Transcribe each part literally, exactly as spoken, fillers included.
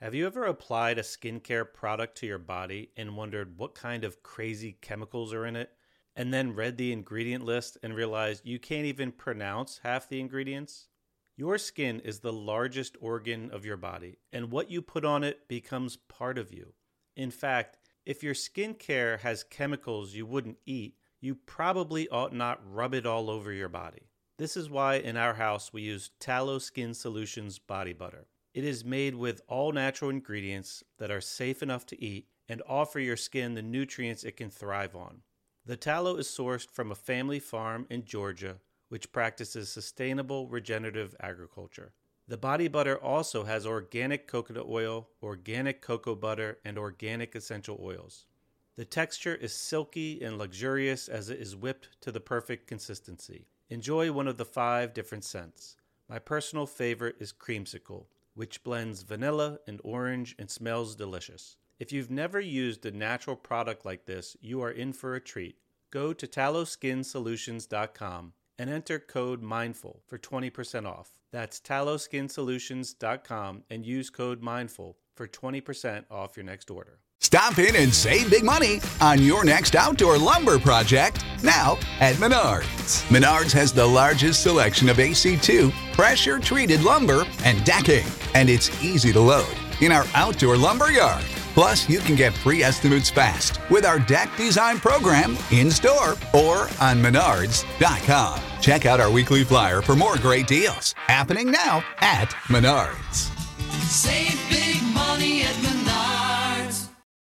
Have you ever applied a skincare product to your body and wondered what kind of crazy chemicals are in it, and then read the ingredient list and realized you can't even pronounce half the ingredients? Your skin is the largest organ of your body, and what you put on it becomes part of you. In fact, if your skincare has chemicals you wouldn't eat, you probably ought not rub it all over your body. This is why in our house we use Tallow Skin Solutions Body Butter. It is made with all natural ingredients that are safe enough to eat and offer your skin the nutrients it can thrive on. The tallow is sourced from a family farm in Georgia, which practices sustainable regenerative agriculture. The body butter also has organic coconut oil, organic cocoa butter, and organic essential oils. The texture is silky and luxurious as it is whipped to the perfect consistency. Enjoy one of the five different scents. My personal favorite is Creamsicle, which blends vanilla and orange and smells delicious. If you've never used a natural product like this, you are in for a treat. Go to tallow skin solutions dot com and enter code MINDFUL for twenty percent off. That's tallow skin solutions dot com and use code MINDFUL for twenty percent off your next order. Stop in and save big money on your next outdoor lumber project now at Menards. Menards has the largest selection of A C two pressure-treated lumber and decking, and it's easy to load in our outdoor lumber yard. Plus, you can get free estimates fast with our deck design program in-store or on menards dot com. Check out our weekly flyer for more great deals happening now at Menards. Save big money at Menards.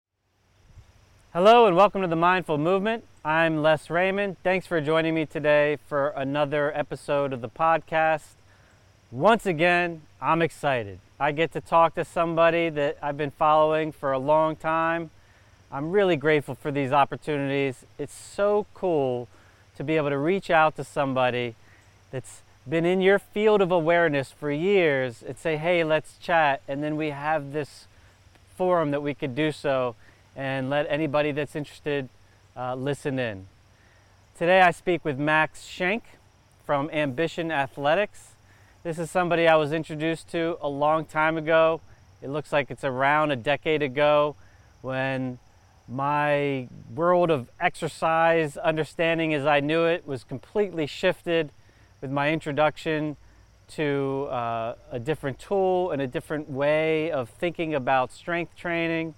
Hello and welcome to the Mindful Movement. I'm Les Raymond. Thanks for joining me today for another episode of the podcast. Once again, I'm excited. I get to talk to somebody that I've been following for a long time. I'm really grateful for these opportunities. It's so cool to be able to reach out to somebody that's been in your field of awareness for years and say, hey, let's chat. And then we have this forum that we could do so and let anybody that's interested uh, listen in. Today I speak with Max Schenk from Ambition Athletics. This is somebody I was introduced to a long time ago. It looks like it's around a decade ago when my world of exercise understanding as I knew it was completely shifted with my introduction to uh, a different tool and a different way of thinking about strength training.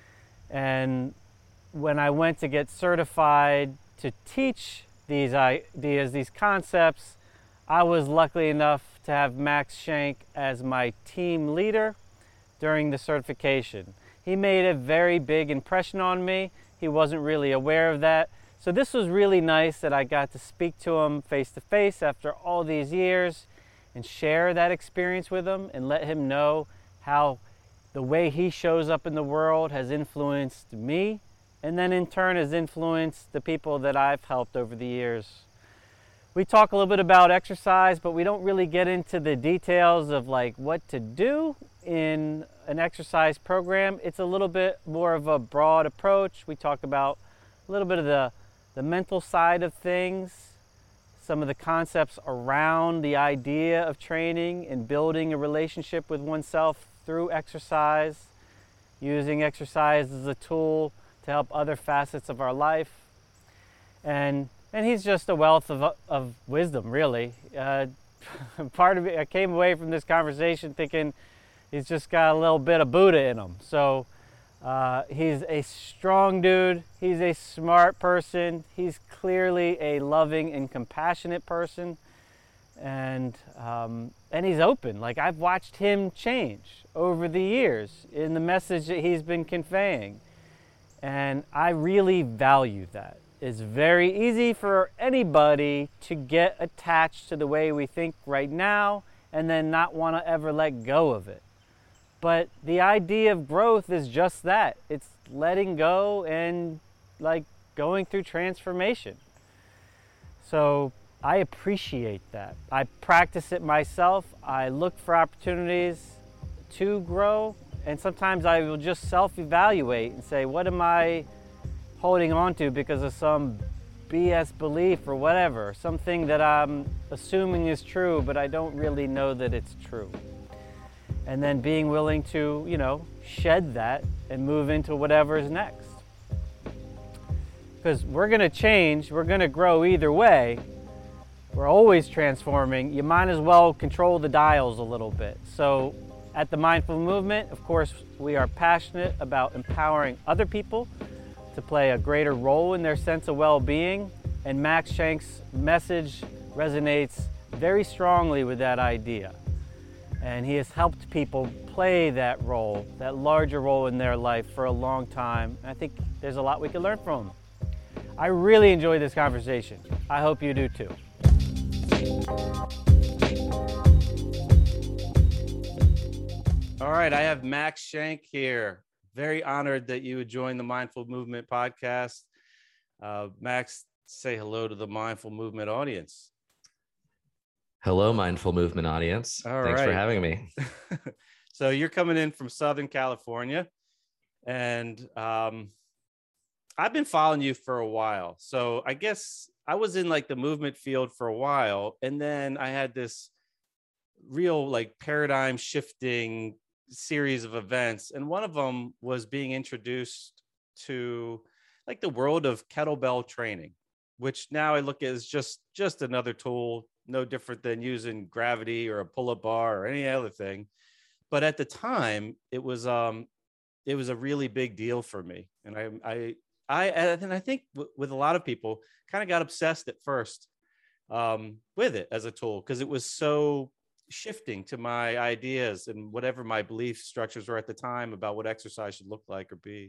And when I went to get certified to teach these ideas, these concepts, I was lucky enough to have Max Schenk as my team leader during the certification. He made a very big impression on me. He wasn't really aware of that. So this was really nice that I got to speak to him face to face after all these years and share that experience with him and let him know how the way he shows up in the world has influenced me, and then in turn has influenced the people that I've helped over the years. We talk a little bit about exercise, but we don't really get into the details of like what to do in an exercise program. It's a little bit more of a broad approach. We talk about a little bit of the, the mental side of things, some of the concepts around the idea of training and building a relationship with oneself through exercise, using exercise as a tool to help other facets of our life. And and he's just a wealth of, of wisdom, really. Uh, part of it, I came away from this conversation thinking he's just got a little bit of Buddha in him. So uh, he's a strong dude. He's a smart person. He's clearly a loving and compassionate person. And um, and he's open. Like, I've watched him change over the years in the message that he's been conveying. And I really value that. It's very easy for anybody to get attached to the way we think right now and then not want to ever let go of it. But the idea of growth is just that. It's letting go and like going through transformation. So I appreciate that. I practice it myself. I look for opportunities to grow, and sometimes I will just self-evaluate and say, what am I holding on to because of some B S belief or whatever, something that I'm assuming is true, but I don't really know that it's true. and then being willing to, you know, shed that and move into whatever is next. Because we're going to change, we're going to grow either way. We're always transforming. You might as well control the dials a little bit. So at the Mindful Movement, of course, we are passionate about empowering other people to play a greater role in their sense of well-being. And Max Shank's message resonates very strongly with that idea. And he has helped people play that role, that larger role in their life for a long time. I think there's a lot we can learn from him. I really enjoyed this conversation. I hope you do too. All right, I have Max Shank here. Very honored that you would join the Mindful Movement podcast. Uh, Max, say hello to the Mindful Movement audience. Hello, Mindful Movement audience. All Thanks right. for having me. So you're coming in from Southern California, and um, I've been following you for a while. So I guess I was in like the movement field for a while, and then I had this real like paradigm shifting series of events, and one of them was being introduced to like the world of kettlebell training, which now I look at as just just another tool, no different than using gravity or a pull-up bar or any other thing. But at the time, it was um, it was a really big deal for me, and I I I and I think w- with a lot of people, kind of got obsessed at first um, with it as a tool because it was so shifting to my ideas and whatever my belief structures were at the time about what exercise should look like or be.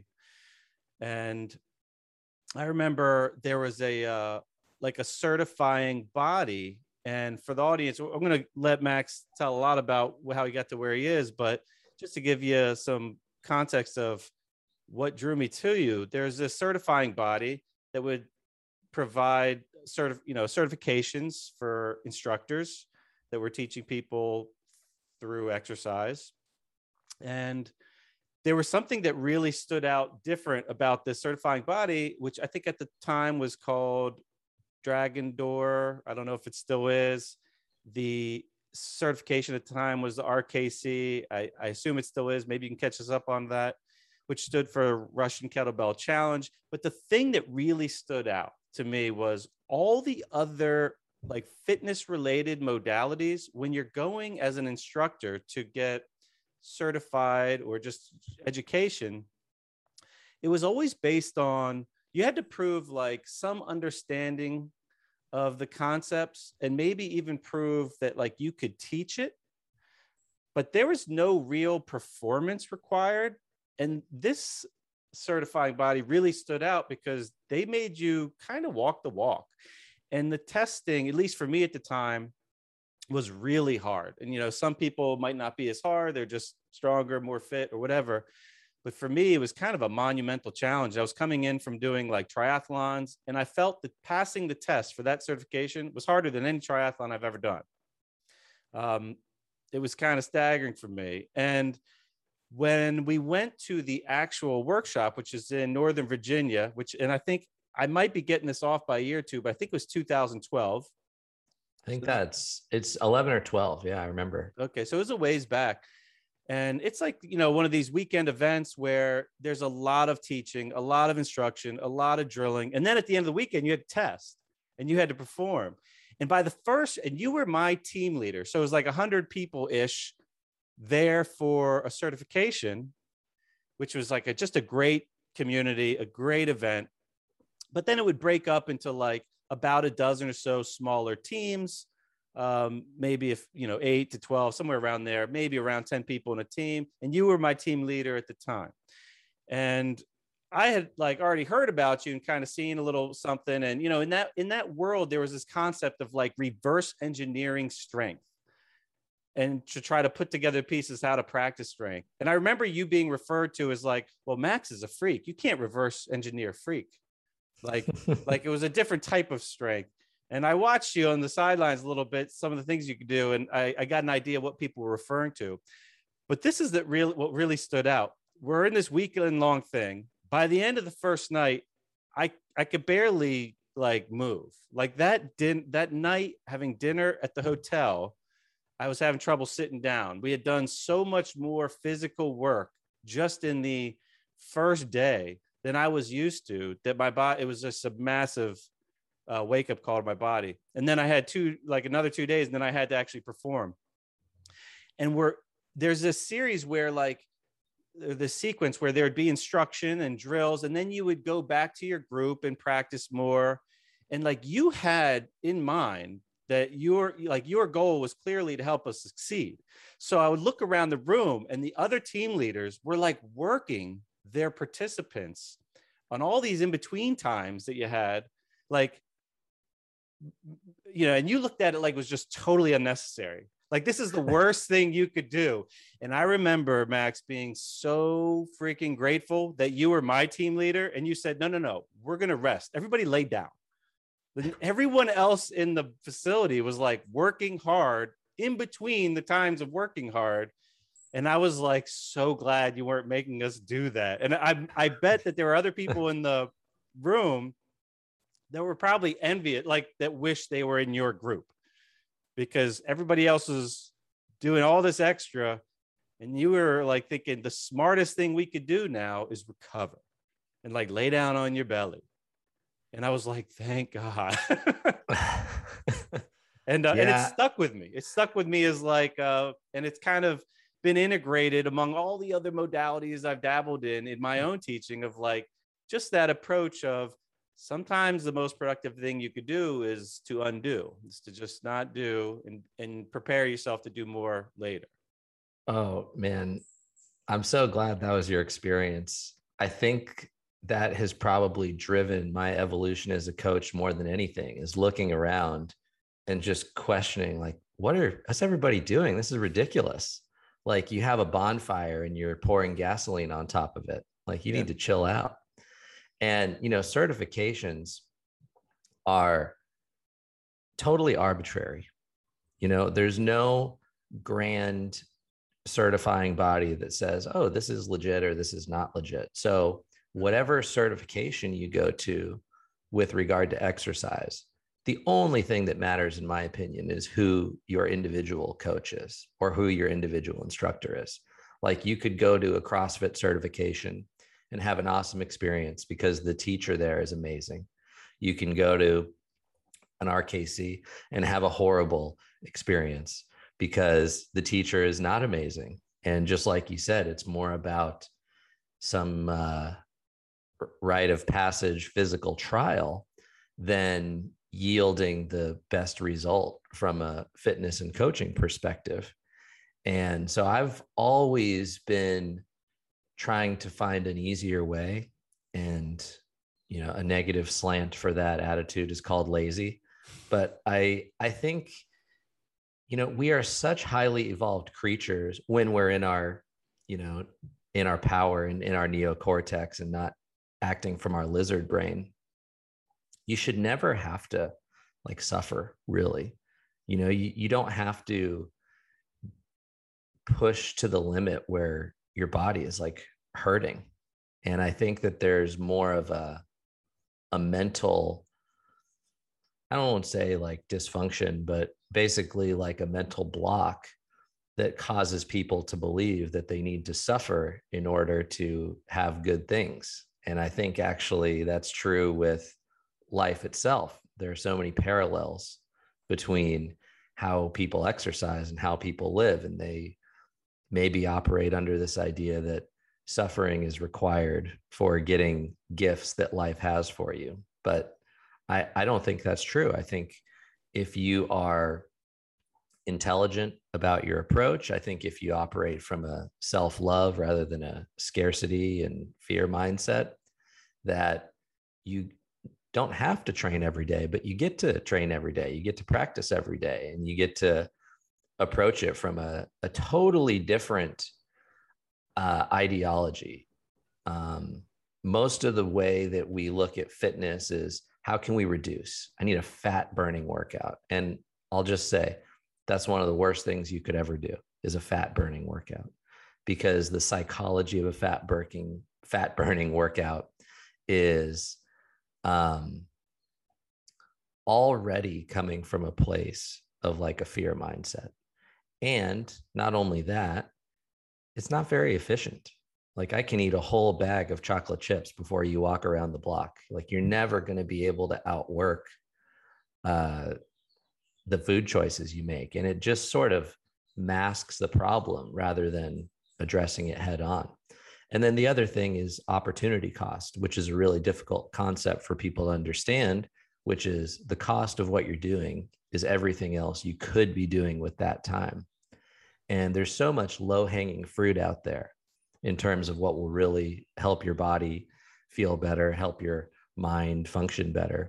And I remember there was a uh, like a certifying body. And for the audience, I'm going to let Max tell a lot about how he got to where he is. But just to give you some context of what drew me to you, there's this certifying body that would provide certif- you know, certifications for instructors that were teaching people through exercise. And there was something that really stood out different about this certifying body, which I think at the time was called Dragon Door. I don't know if it still is. The certification at the time was the R K C. I, I assume it still is. Maybe you can catch us up on that, which stood for Russian Kettlebell Challenge. But the thing that really stood out to me was all the other like fitness related modalities. When you're going as an instructor to get certified or just education, it was always based on, you had to prove like some understanding of the concepts and maybe even prove that like you could teach it, but there was no real performance required. And this certifying body really stood out because they made you kind of walk the walk. And the testing, at least for me at the time, was really hard. And, you know, some people might not be as hard. They're just stronger, more fit or whatever. But for me, it was kind of a monumental challenge. I was coming in from doing like triathlons, and I felt that passing the test for that certification was harder than any triathlon I've ever done. Um, it was kind of staggering for me. And when we went to the actual workshop, which is in Northern Virginia, which, and I think I might be getting this off by a year or two, but I think it was two thousand twelve. I think that's, it's eleven or twelve. Yeah, I remember. Okay, so it was a ways back. And it's like, you know, one of these weekend events where there's a lot of teaching, a lot of instruction, a lot of drilling. And then at the end of the weekend, you had to test and you had to perform. And by the first, and you were my team leader. So it was like one hundred people-ish there for a certification, which was like a, just a great community, a great event. But then it would break up into like about a dozen or so smaller teams. Um, maybe if, you know, eight to twelve, somewhere around there, maybe around ten people in a team. And you were my team leader at the time. And I had like already heard about you and kind of seen a little something. And, you know, in that, in that world, there was this concept of like reverse engineering strength and to try to put together pieces, how to practice strength. And I remember you being referred to as like, well, Max is a freak. You can't reverse engineer freak. Like, like it was a different type of strength. And I watched you on the sidelines a little bit, some of the things you could do. And I, I got an idea what people were referring to. But this is that real, what really stood out. We're in this weekend long thing. By the end of the first night, I, I could barely like move. Like that din- that night having dinner at the hotel, I was having trouble sitting down. We had done so much more physical work just in the first day than I was used to, that my body, it was just a massive uh, wake up call to my body. And then I had two, like another two days, and then I had to actually perform. And we're, there's this series where like the sequence where there'd be instruction and drills, and then you would go back to your group and practice more. And like you had in mind that your like your goal was clearly to help us succeed. So I would look around the room, and the other team leaders were like working their participants on all these in-between times that you had, like, you know, and you looked at it like it was just totally unnecessary. Like, this is the worst thing you could do. And I remember, Max, being so freaking grateful that you were my team leader, and you said, no, no, no, we're going to rest. Everybody lay down. Everyone else in the facility was like working hard in between the times of working hard. And I was like, so glad you weren't making us do that. And I, I bet that there were other people in the room that were probably envious, like that wish they were in your group, because everybody else was doing all this extra. And you were like thinking the smartest thing we could do now is recover and like lay down on your belly. And I was like, thank God. and uh, Yeah. and it stuck with me. It stuck with me as like, uh, and it's kind of been integrated among all the other modalities I've dabbled in, in my own teaching, of like, just that approach of sometimes the most productive thing you could do is to undo, is to just not do, and, and prepare yourself to do more later. Oh man, I'm so glad that was your experience. I think that has probably driven my evolution as a coach more than anything, is looking around and just questioning, like, what are, what's everybody doing? This is ridiculous. Like, you have a bonfire and you're pouring gasoline on top of it. Like, you Yeah. need to chill out. And, you know, certifications are totally arbitrary. You know, there's no grand certifying body that says, oh, this is legit or this is not legit. So whatever certification you go to with regard to exercise, the only thing that matters, in my opinion, is who your individual coach is or who your individual instructor is. Like, you could go to a CrossFit certification and have an awesome experience because the teacher there is amazing. You can go to an R K C and have a horrible experience because the teacher is not amazing. And just like you said, it's more about some uh, rite of passage physical trial than yielding the best result from a fitness and coaching perspective. And so I've always been trying to find an easier way. And, you know, a negative slant for that attitude is called lazy. But I, I think, you know, we are such highly evolved creatures when we're in our, you know, in our power and in our neocortex and not acting from our lizard brain. You should never have to like suffer, really. You know, you, you don't have to push to the limit where your body is like hurting. And I think that there's more of a, a mental, I don't want to say like dysfunction, but basically like a mental block that causes people to believe that they need to suffer in order to have good things. And I think actually that's true with life itself. There are so many parallels between how people exercise and how people live. And they maybe operate under this idea that suffering is required for getting gifts that life has for you. But I, I don't think that's true. I think if you are intelligent about your approach, I think if you operate from a self-love rather than a scarcity and fear mindset, that you don't have to train every day, but you get to train every day. You get to practice every day, and you get to approach it from a, a totally different uh, ideology. Um, most of the way that we look at fitness is, how can we reduce? I need a fat burning workout. And I'll just say, that's one of the worst things you could ever do, is a fat burning workout, because the psychology of a fat burning, fat burning workout is um, already coming from a place of like a fear mindset. And not only that, it's not very efficient. Like I can eat a whole bag of chocolate chips before you walk around the block. Like you're never going to be able to outwork uh, the food choices you make. And it just sort of masks the problem rather than addressing it head on. And then the other thing is opportunity cost, which is a really difficult concept for people to understand, which is the cost of what you're doing is everything else you could be doing with that time. And there's so much low hanging fruit out there in terms of what will really help your body feel better, help your mind function better.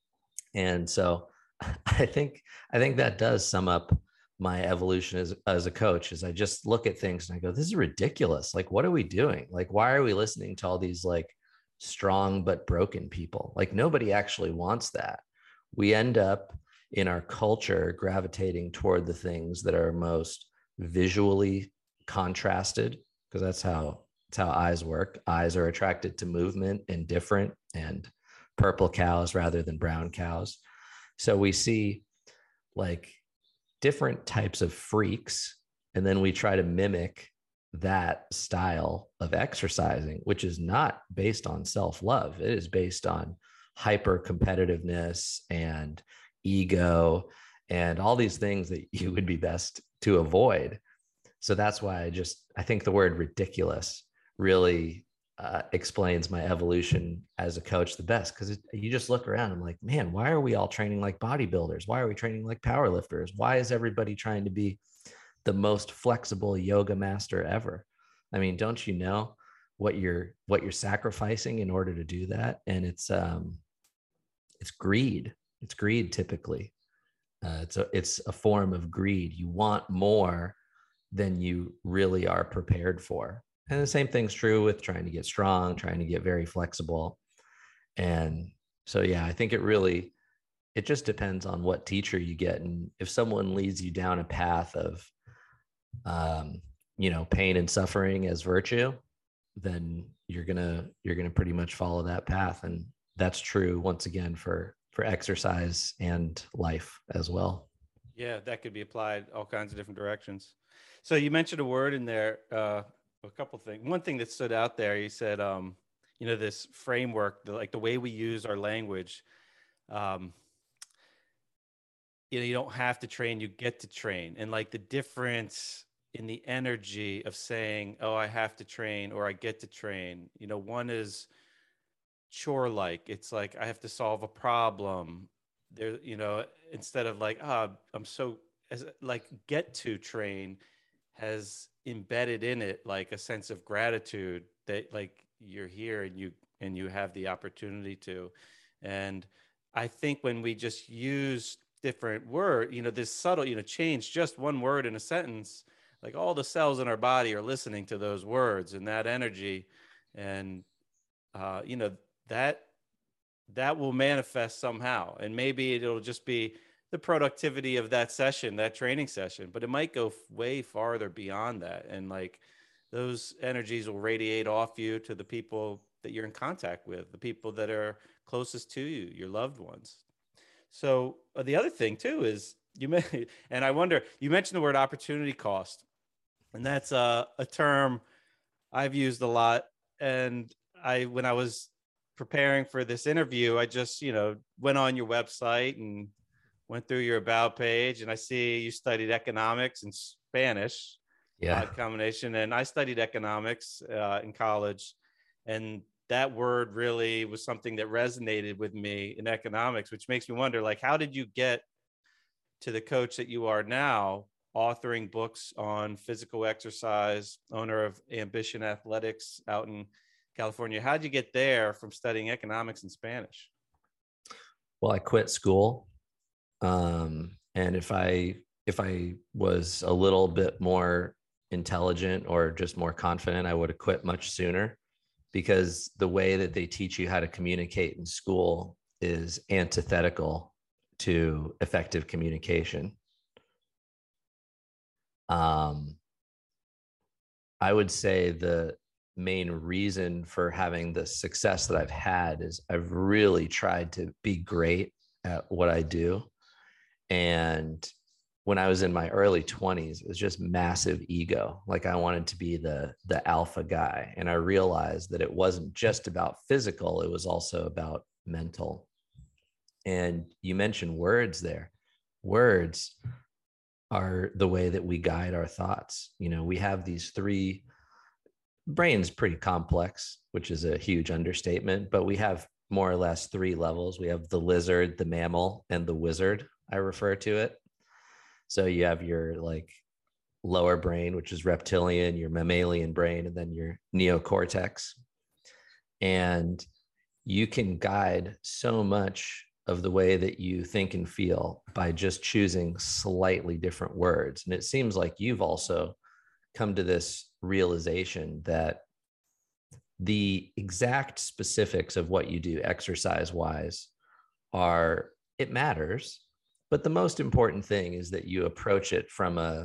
And so I think, I think that does sum up my evolution as, as a coach, is I just look at things and I go, this is ridiculous. Like, what are we doing? Like, why are we listening to all these like strong but broken people? Like nobody actually wants that. We end up in our culture gravitating toward the things that are most visually contrasted, because that's how that's how eyes work. Eyes are attracted to movement and different, and purple cows rather than brown cows. So we see like different types of freaks, and then we try to mimic that style of exercising, which is not based on self-love. It is based on hyper competitiveness and ego and all these things that you would be best to avoid. So that's why I just, I think the word ridiculous really uh, explains my evolution as a coach the best. Because you just look around, I'm like, man, why are we all training like bodybuilders? Why are we training like powerlifters? Why is everybody trying to be the most flexible yoga master ever? I mean, don't you know what you're what you're sacrificing in order to do that? And it's um, it's greed. It's greed typically. Uh, it's a it's a form of greed. You want more than you really are prepared for. And the same thing's true with trying to get strong, trying to get very flexible. And so, yeah, I think it really, it just depends on what teacher you get. And if someone leads you down a path of, um, you know, pain and suffering as virtue, then you're going to, you're going to pretty much follow that path. And that's true once again for, for exercise and life as well. Yeah, that could be applied all kinds of different directions. So you mentioned a word in there, uh, a couple of things. One thing that stood out there, you said, um, you know, this framework, the, like the way we use our language. Um, you know, you don't have to train, you get to train. And like the difference in the energy of saying, oh, I have to train or I get to train. You know, one is chore-like. It's like I have to solve a problem. There, you know, instead of like, ah, oh, I'm so, as like get to train has embedded in it like a sense of gratitude that like you're here and you and you have the opportunity to. And I think when we just use different word, you know, this subtle, you know, change just one word in a sentence, like all the cells in our body are listening to those words and that energy. And uh, you know, that that will manifest somehow. And maybe it'll just be the productivity of that session, that training session, but it might go way farther beyond that. And like those energies will radiate off you to the people that you're in contact with, the people that are closest to you, your loved ones. So uh, the other thing too is you may, and I wonder, you mentioned the word opportunity cost, and that's uh, a term I've used a lot. And I, when I was preparing for this interview, I just, you know, went on your website and went through your about page, and I see you studied economics and Spanish. Yeah. Uh, combination. And I studied economics uh, in college, and that word really was something that resonated with me in economics, which makes me wonder, like, how did you get to the coach that you are now, authoring books on physical exercise, owner of Ambition Athletics out in California? How did you get there from studying economics and Spanish? Well, I quit school. Um, and if I, if I was a little bit more intelligent or just more confident, I would have quit much sooner, because the way that they teach you how to communicate in school is antithetical to effective communication. Um, I would say the main reason for having the success that I've had is I've really tried to be great at what I do. And when I was in my early twenties, it was just massive ego. Like I wanted to be the the alpha guy. And I realized that it wasn't just about physical, it was also about mental. And you mentioned words there. Words are the way that we guide our thoughts. You know, we have these three, brain's pretty complex, which is a huge understatement, but we have more or less three levels. We have the lizard, the mammal, and the wizard, I refer to it. So you have your like lower brain, which is reptilian, your mammalian brain, and then your neocortex. And you can guide so much of the way that you think and feel by just choosing slightly different words. And it seems like you've also come to this realization that the exact specifics of what you do exercise wise are, it matters. But the most important thing is that you approach it from a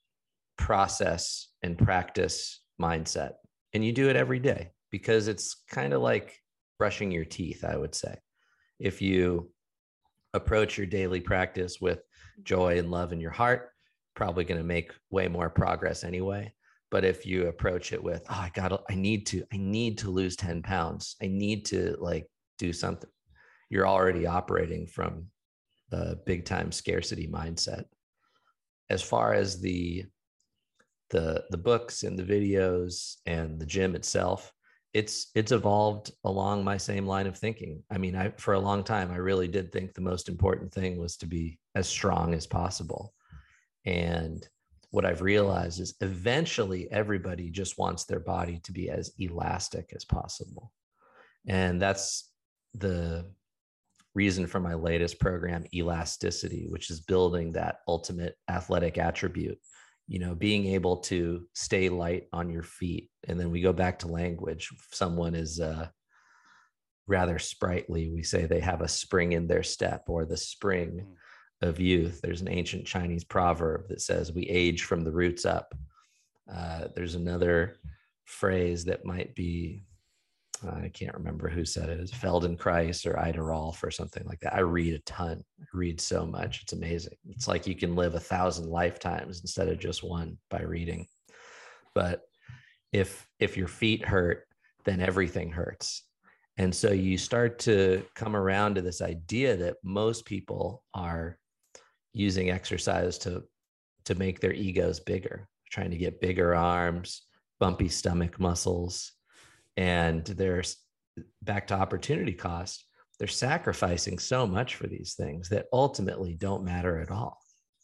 process and practice mindset. And you do it every day, because it's kind of like brushing your teeth, I would say. If you approach your daily practice with joy and love in your heart, probably going to make way more progress anyway. But if you approach it with, oh, I got, I need to, I need to lose ten pounds. I need to like do something. You're already operating from the big time scarcity mindset. As far as the, the, the books and the videos and the gym itself, it's, it's evolved along my same line of thinking. I mean, I, for a long time, I really did think the most important thing was to be as strong as possible. And what I've realized is eventually everybody just wants their body to be as elastic as possible. And that's the reason for my latest program, Elasticity, which is building that ultimate athletic attribute, you know, being able to stay light on your feet. And then we go back to language. If someone is uh, rather sprightly, we say they have a spring in their step, or the spring mm. of youth. There's an ancient Chinese proverb that says we age from the roots up. Uh, there's another phrase that might be, I can't remember who said it. It's Feldenkrais or Ida Rolf or something like that. I read a ton. I read so much. It's amazing. It's like you can live a thousand lifetimes instead of just one by reading. But if if your feet hurt, then everything hurts. And so you start to come around to this idea that most people are using exercise to to make their egos bigger, trying to get bigger arms, bumpy stomach muscles. And there's back to opportunity cost. They're sacrificing so much for these things that ultimately don't matter at all.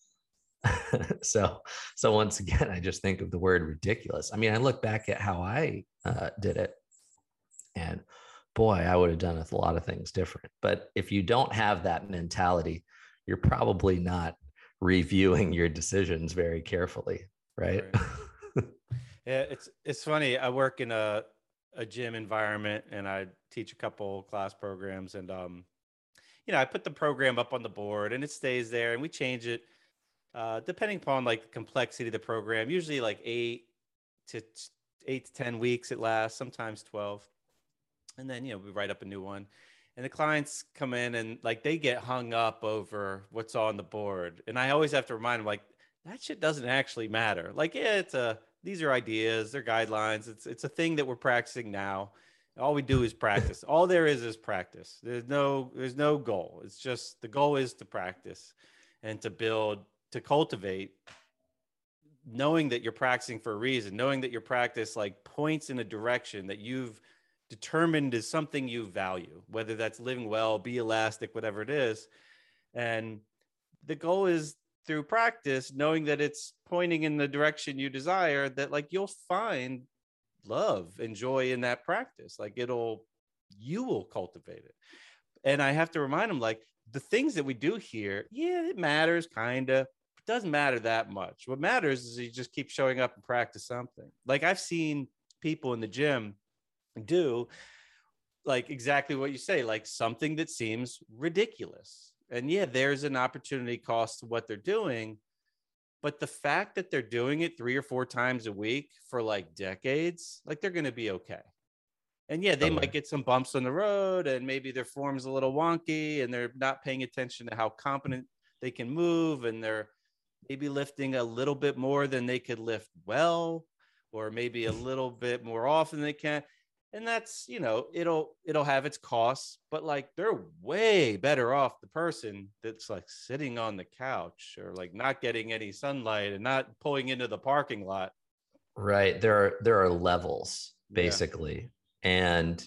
so, so once again, I just think of the word ridiculous. I mean, I look back at how I uh, did it, and boy, I would have done a lot of things different. But if you don't have that mentality, you're probably not reviewing your decisions very carefully, right? right. Yeah, it's it's funny. I work in a a gym environment, and I teach a couple class programs, and um you know, I put the program up on the board and it stays there, and we change it uh depending upon like the complexity of the program. Usually like eight to eight to ten weeks it lasts, sometimes twelve, and then, you know, we write up a new one. And the clients come in and like they get hung up over what's on the board, and I always have to remind them, like, that shit doesn't actually matter. Like, yeah, it's a these are ideas, they're guidelines. It's it's a thing that we're practicing now. All we do is practice. All there is is practice. There's no there's no goal. It's just the goal is to practice and to build, to cultivate, knowing that you're practicing for a reason, knowing that your practice like points in a direction that you've determined is something you value, whether that's living well, be elastic, whatever it is. And the goal is, through practice, knowing that it's pointing in the direction you desire, that like you'll find love and joy in that practice. Like it'll, you will cultivate it. And I have to remind them, like, the things that we do here, yeah, it matters kind of. It doesn't matter that much. What matters is you just keep showing up and practice something. Like I've seen people in the gym do like exactly what you say, like something that seems ridiculous. And yeah, there's an opportunity cost to what they're doing. But the fact that they're doing it three or four times a week for like decades, like they're going to be okay. And yeah, they Totally. might get some bumps on the road, and maybe their form's a little wonky, and they're not paying attention to how competent they can move, and they're maybe lifting a little bit more than they could lift well, or maybe a little bit more often than they can. And that's, you know, it'll it'll have its costs, but like they're way better off the person that's like sitting on the couch or like not getting any sunlight and not pulling into the parking lot. Right. There are there are levels Yeah. basically. And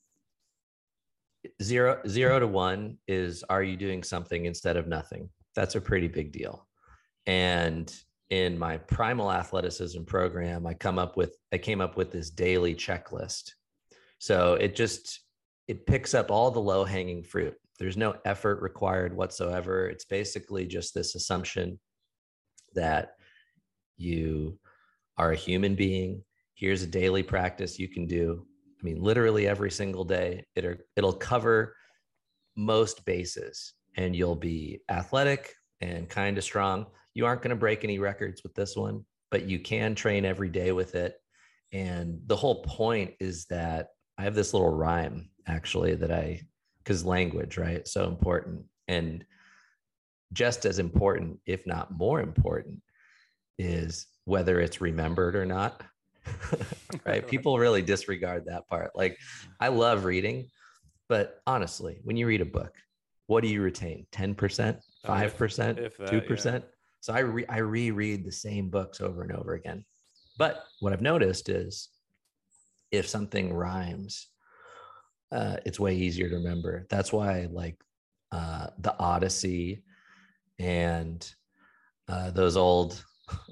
zero zero to one is, are you doing something instead of nothing? That's a pretty big deal. And in my primal athleticism program, I come up with I came up with this daily checklist. So it just it picks up all the low hanging fruit. There's no effort required whatsoever. It's basically just this assumption that you are a human being. Here's a daily practice you can do. I mean, literally every single day. It'll it'll cover most bases, and you'll be athletic and kind of strong. You aren't going to break any records with this one, but you can train every day with it. And the whole point is that I have this little rhyme actually that I, because language, right? So important. And just as important, if not more important, is whether it's remembered or not. Right? People really disregard that part. Like, I love reading, but honestly, when you read a book, what do you retain? ten percent, five percent, if that, two percent? So I, re- I reread the same books over and over again. But what I've noticed is if something rhymes, uh, it's way easier to remember. That's why like uh, the Odyssey and uh, those old,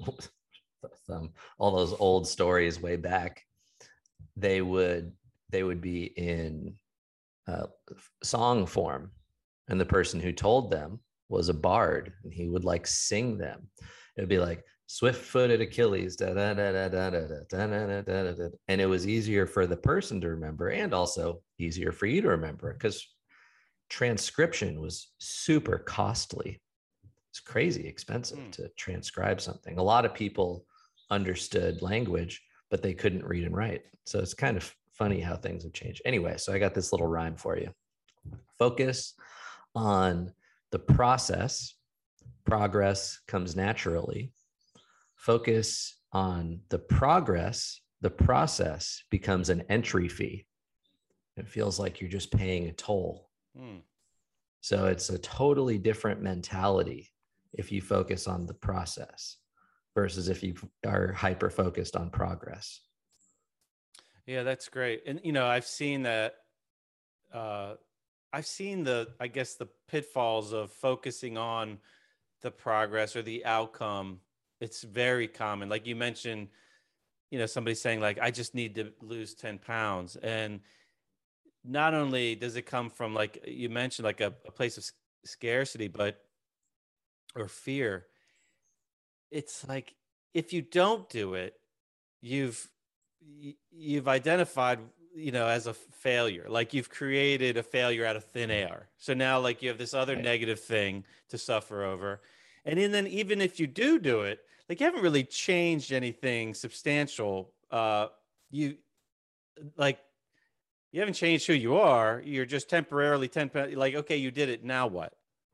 some, all those old stories way back, they would, they would be in uh, song form. And the person who told them was a bard, and he would like sing them. It'd be like swift-footed Achilles, da, da, da, da, da, da, da, da, da, da. And it was easier for the person to remember, and also easier for you to remember, because transcription was super costly. It's crazy expensive mm. to transcribe something. A lot of people understood language, but they couldn't read and write. So it's kind of funny how things have changed. Anyway, so I got this little rhyme for you. Focus on the process. Progress comes naturally. Focus on the progress. The process becomes an entry fee. It feels like you're just paying a toll. Mm. So it's a totally different mentality if you focus on the process versus if you are hyper focused on progress. Yeah, that's great. And, you know, I've seen that, uh, I've seen the, I guess, the pitfalls of focusing on the progress or the outcome. It's very common. Like you mentioned, you know, somebody saying like, I just need to lose ten pounds. And not only does it come from, like you mentioned, like a, a place of scarcity, but, or fear. It's like, if you don't do it, you've, you've identified, you know, as a failure. Like you've created a failure out of thin air. So now like you have this other right. negative thing to suffer over. And then even if you do do it, like you haven't really changed anything substantial. Uh, you like, you haven't changed who you are. You're just temporarily ten, like, okay, you did it. Now what?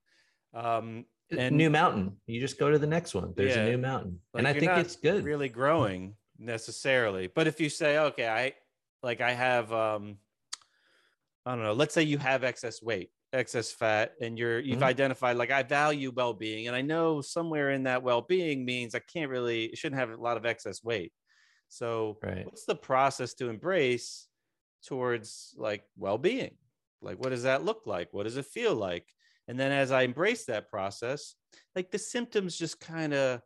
Um, and new mountain. You just go to the next one. There's yeah, a new mountain. Like and I think it's good. Really growing necessarily. But if you say, okay, I like I have, um, I don't know, let's say you have excess weight, excess fat, and you're, you've mm-hmm. identified, like, I value well-being. And I know somewhere in that well-being means I can't really, shouldn't have a lot of excess weight. So right. what's the process to embrace towards like well-being? Like, what does that look like? What does it feel like? And then as I embrace that process, like the symptoms just kind of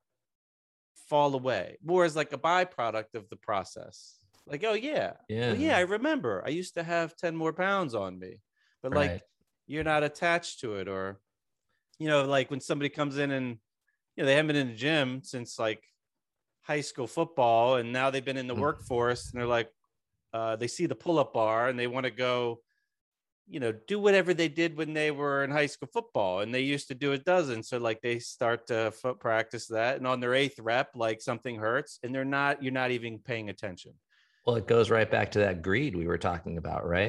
fall away, more as like a byproduct of the process. Like, oh yeah, yeah, well, yeah, I remember I used to have ten more pounds on me, but like right. you're not attached to it. Or, you know, like when somebody comes in and, you know, they haven't been in the gym since like high school football, and now they've been in the mm. workforce, and they're like, uh, they see the pull-up bar and they want to go, you know, do whatever they did when they were in high school football, and they used to do a dozen. So like they start to foot practice that, and on their eighth rep, like something hurts, and they're not, you're not even paying attention. Well, it goes right back to that greed we were talking about, right?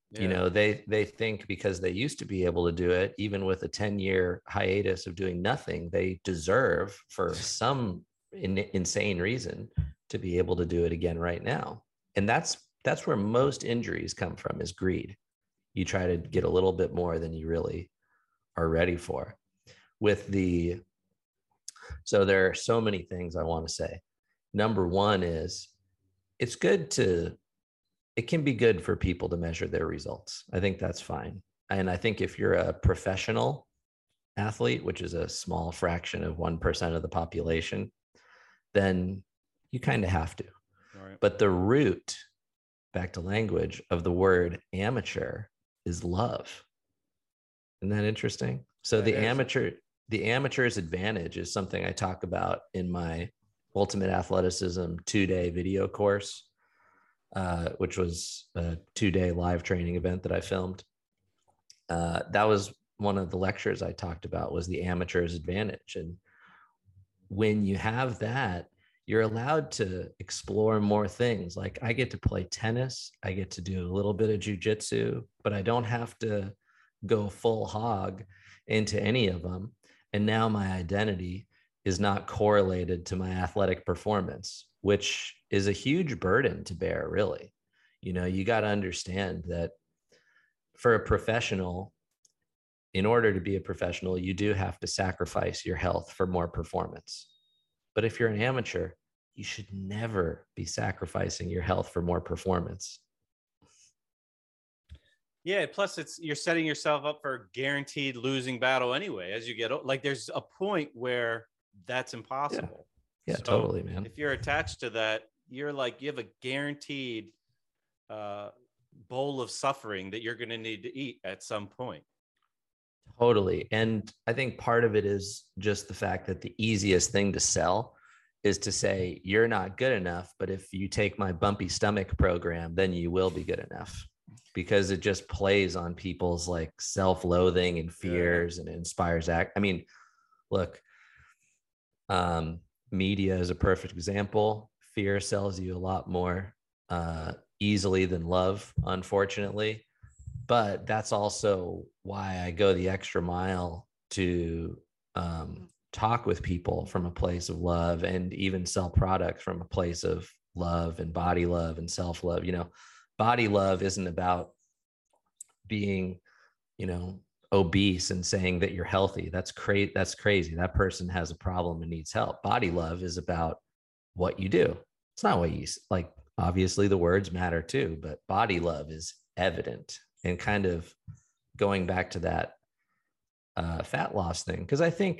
You Yeah. know, they they think because they used to be able to do it, even with a ten year hiatus of doing nothing, they deserve for some in, insane reason to be able to do it again right now. And that's that's where most injuries come from, is greed. You try to get a little bit more than you really are ready for. With the so there are so many things I want to say. Number one is, it's good to it can be good for people to measure their results. I think that's fine. And I think if you're a professional athlete, which is a small fraction of one percent of the population, then you kind of have to. Right. But the root, back to language, of the word amateur is love. Isn't that interesting? So That the is. amateur, the amateur's advantage is something I talk about in my Ultimate Athleticism two-day video course, uh, which was a two-day live training event that I filmed. Uh, that was one of the lectures I talked about, was the amateur's advantage. And when you have that, you're allowed to explore more things. Like, I get to play tennis, I get to do a little bit of jujitsu, but I don't have to go full hog into any of them. And now my identity is not correlated to my athletic performance, which is a huge burden to bear, really. You know, you got to understand that for a professional, in order to be a professional, you do have to sacrifice your health for more performance. But if you're an amateur, you should never be sacrificing your health for more performance. Yeah. Plus, it's you're setting yourself up for a guaranteed losing battle anyway. As you get o- like, there's a point where that's impossible. Yeah, So totally, man. If you're attached to that, you're like, you have a guaranteed uh, bowl of suffering that you're going to need to eat at some point. Totally. And I think part of it is just the fact that the easiest thing to sell is to say, you're not good enough, but if you take my bumpy stomach program, then you will be good enough. Because it just plays on people's like self-loathing and fears, yeah. and it inspires act. I mean, look, um, media is a perfect example. Fear sells you a lot more uh, easily than love, unfortunately. But that's also why I go the extra mile to um, talk with people from a place of love, and even sell products from a place of love and body love and self-love. You know, body love isn't about being, you know, obese and saying that you're healthy. That's crazy. That's crazy. That person has a problem and needs help. Body love is about what you do. It's not what you like. Obviously the words matter too, but body love is evident. And kind of going back to that uh, fat loss thing, because I think,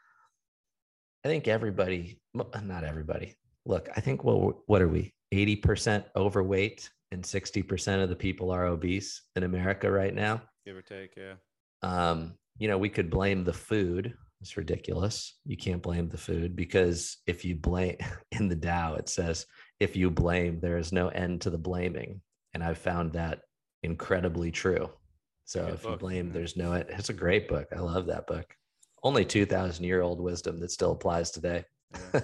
I think everybody, not everybody. Look, I think well, what are we? eighty percent overweight, and sixty percent of the people are obese in America right now. Give or take, yeah. Um, you know, we could blame the food. It's ridiculous. You can't blame the food, because if you blame, in the Tao, it says, if you blame, there is no end to the blaming. And I've found that incredibly true. So Good if book. you blame, there's no end. It's a great book. I love that book. Only two thousand year old wisdom that still applies today. Yeah.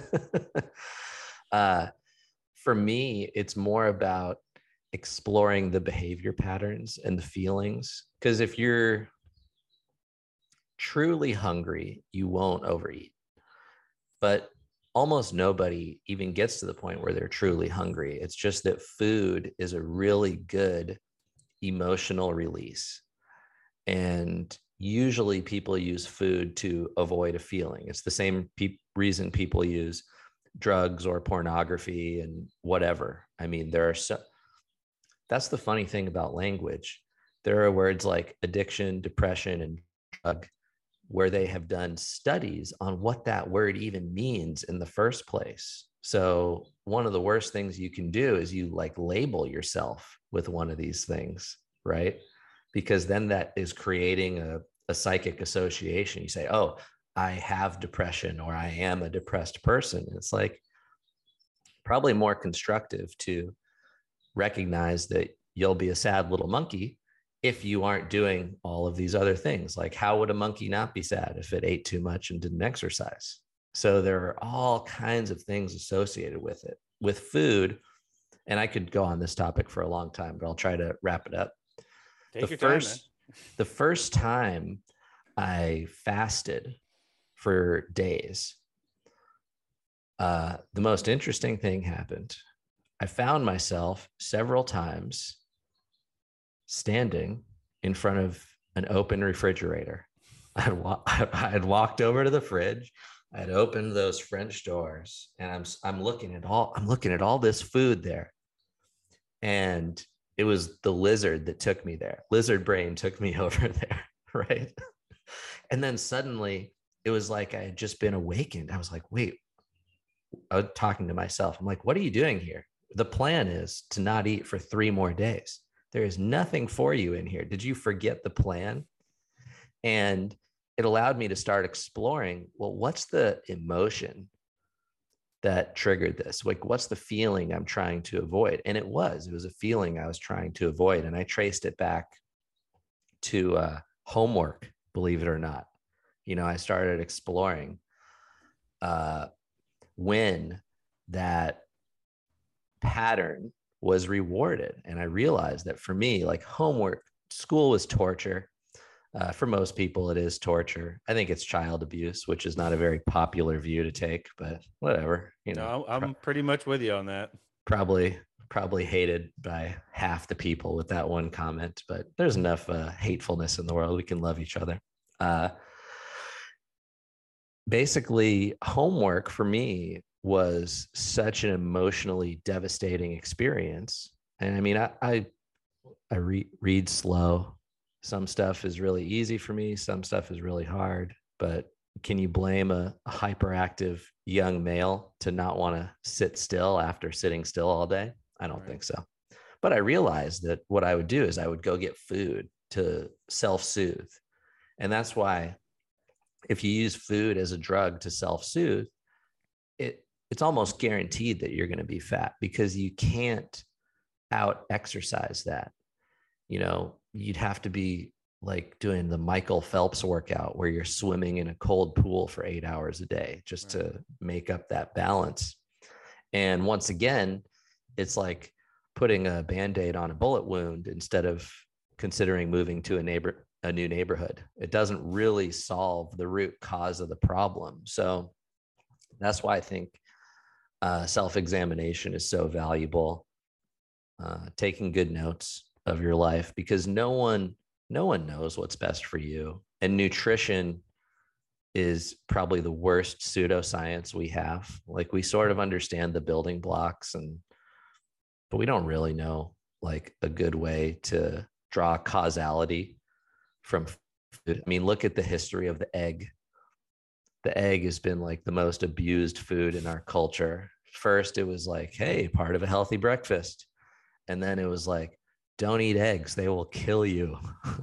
uh, for me, it's more about exploring the behavior patterns and the feelings. Because if you're truly hungry, you won't overeat. But almost nobody even gets to the point where they're truly hungry. It's just that food is a really good emotional release. And usually people use food to avoid a feeling. It's the same pe- reason people use drugs or pornography and whatever. I mean, there are so, that's the funny thing about language. There are words like addiction, depression, and drug, where they have done studies on what that word even means in the first place. So one of the worst things you can do is you like label yourself with one of these things, right? Because then that is creating a, a psychic association. You say, oh, I have depression, or I am a depressed person. It's like probably more constructive to recognize that you'll be a sad little monkey if you aren't doing all of these other things. Like, how would a monkey not be sad if it ate too much and didn't exercise? So there are all kinds of things associated with it. With food, and I could go on this topic for a long time, but I'll try to wrap it up. Take the your first, time, man. the first time I fasted for days, uh, the most interesting thing happened. I found myself several times standing in front of an open refrigerator. I had, wa- I had walked over to the fridge. I had opened those French doors, and I'm I'm looking at all I'm looking at all this food there, and it was the lizard that took me there. Lizard brain took me over there, right? And then suddenly it was like I had just been awakened. I was like, wait, I was talking to myself. I'm like, what are you doing here? The plan is to not eat for three more days. There is nothing for you in here. Did you forget the plan? And it allowed me to start exploring, well, what's the emotion that triggered this? Like, what's the feeling I'm trying to avoid? And it was, it was a feeling I was trying to avoid. And I traced it back to uh, homework, believe it or not. You know, I started exploring uh, when that pattern was rewarded. And I realized that for me, like homework, school was torture. Uh, for most people, it is torture. I think it's child abuse, which is not a very popular view to take, but whatever. You know, No, I'm pretty much with you on that. probably probably hated by half the people with that one comment, but there's enough uh, hatefulness in the world. We can love each other. Uh, basically, homework for me was such an emotionally devastating experience. And I mean, I I, I re- read slow. Some stuff is really easy for me. Some stuff is really hard. But can you blame a, a hyperactive young male to not want to sit still after sitting still all day? I don't Right. think so. But I realized that what I would do is I would go get food to self-soothe. And that's why if you use food as a drug to self-soothe, it it's almost guaranteed that you're going to be fat because you can't out exercise that. You know, you'd have to be like doing the Michael Phelps workout where you're swimming in a cold pool for eight hours a day just right. to make up that balance. And once again, it's like putting a Band-Aid on a bullet wound instead of considering moving to a neighbor, a new neighborhood. It doesn't really solve the root cause of the problem. So that's why I think uh, self-examination is so valuable. Uh, taking good notes of your life, because no one, no one knows what's best for you. And nutrition is probably the worst pseudoscience we have. Like we sort of understand the building blocks, and but we don't really know like a good way to draw causality from food. I mean, look at the history of the egg. The egg has been like the most abused food in our culture. First, it was like, hey, part of a healthy breakfast. And then it was like, don't eat eggs, they will kill you.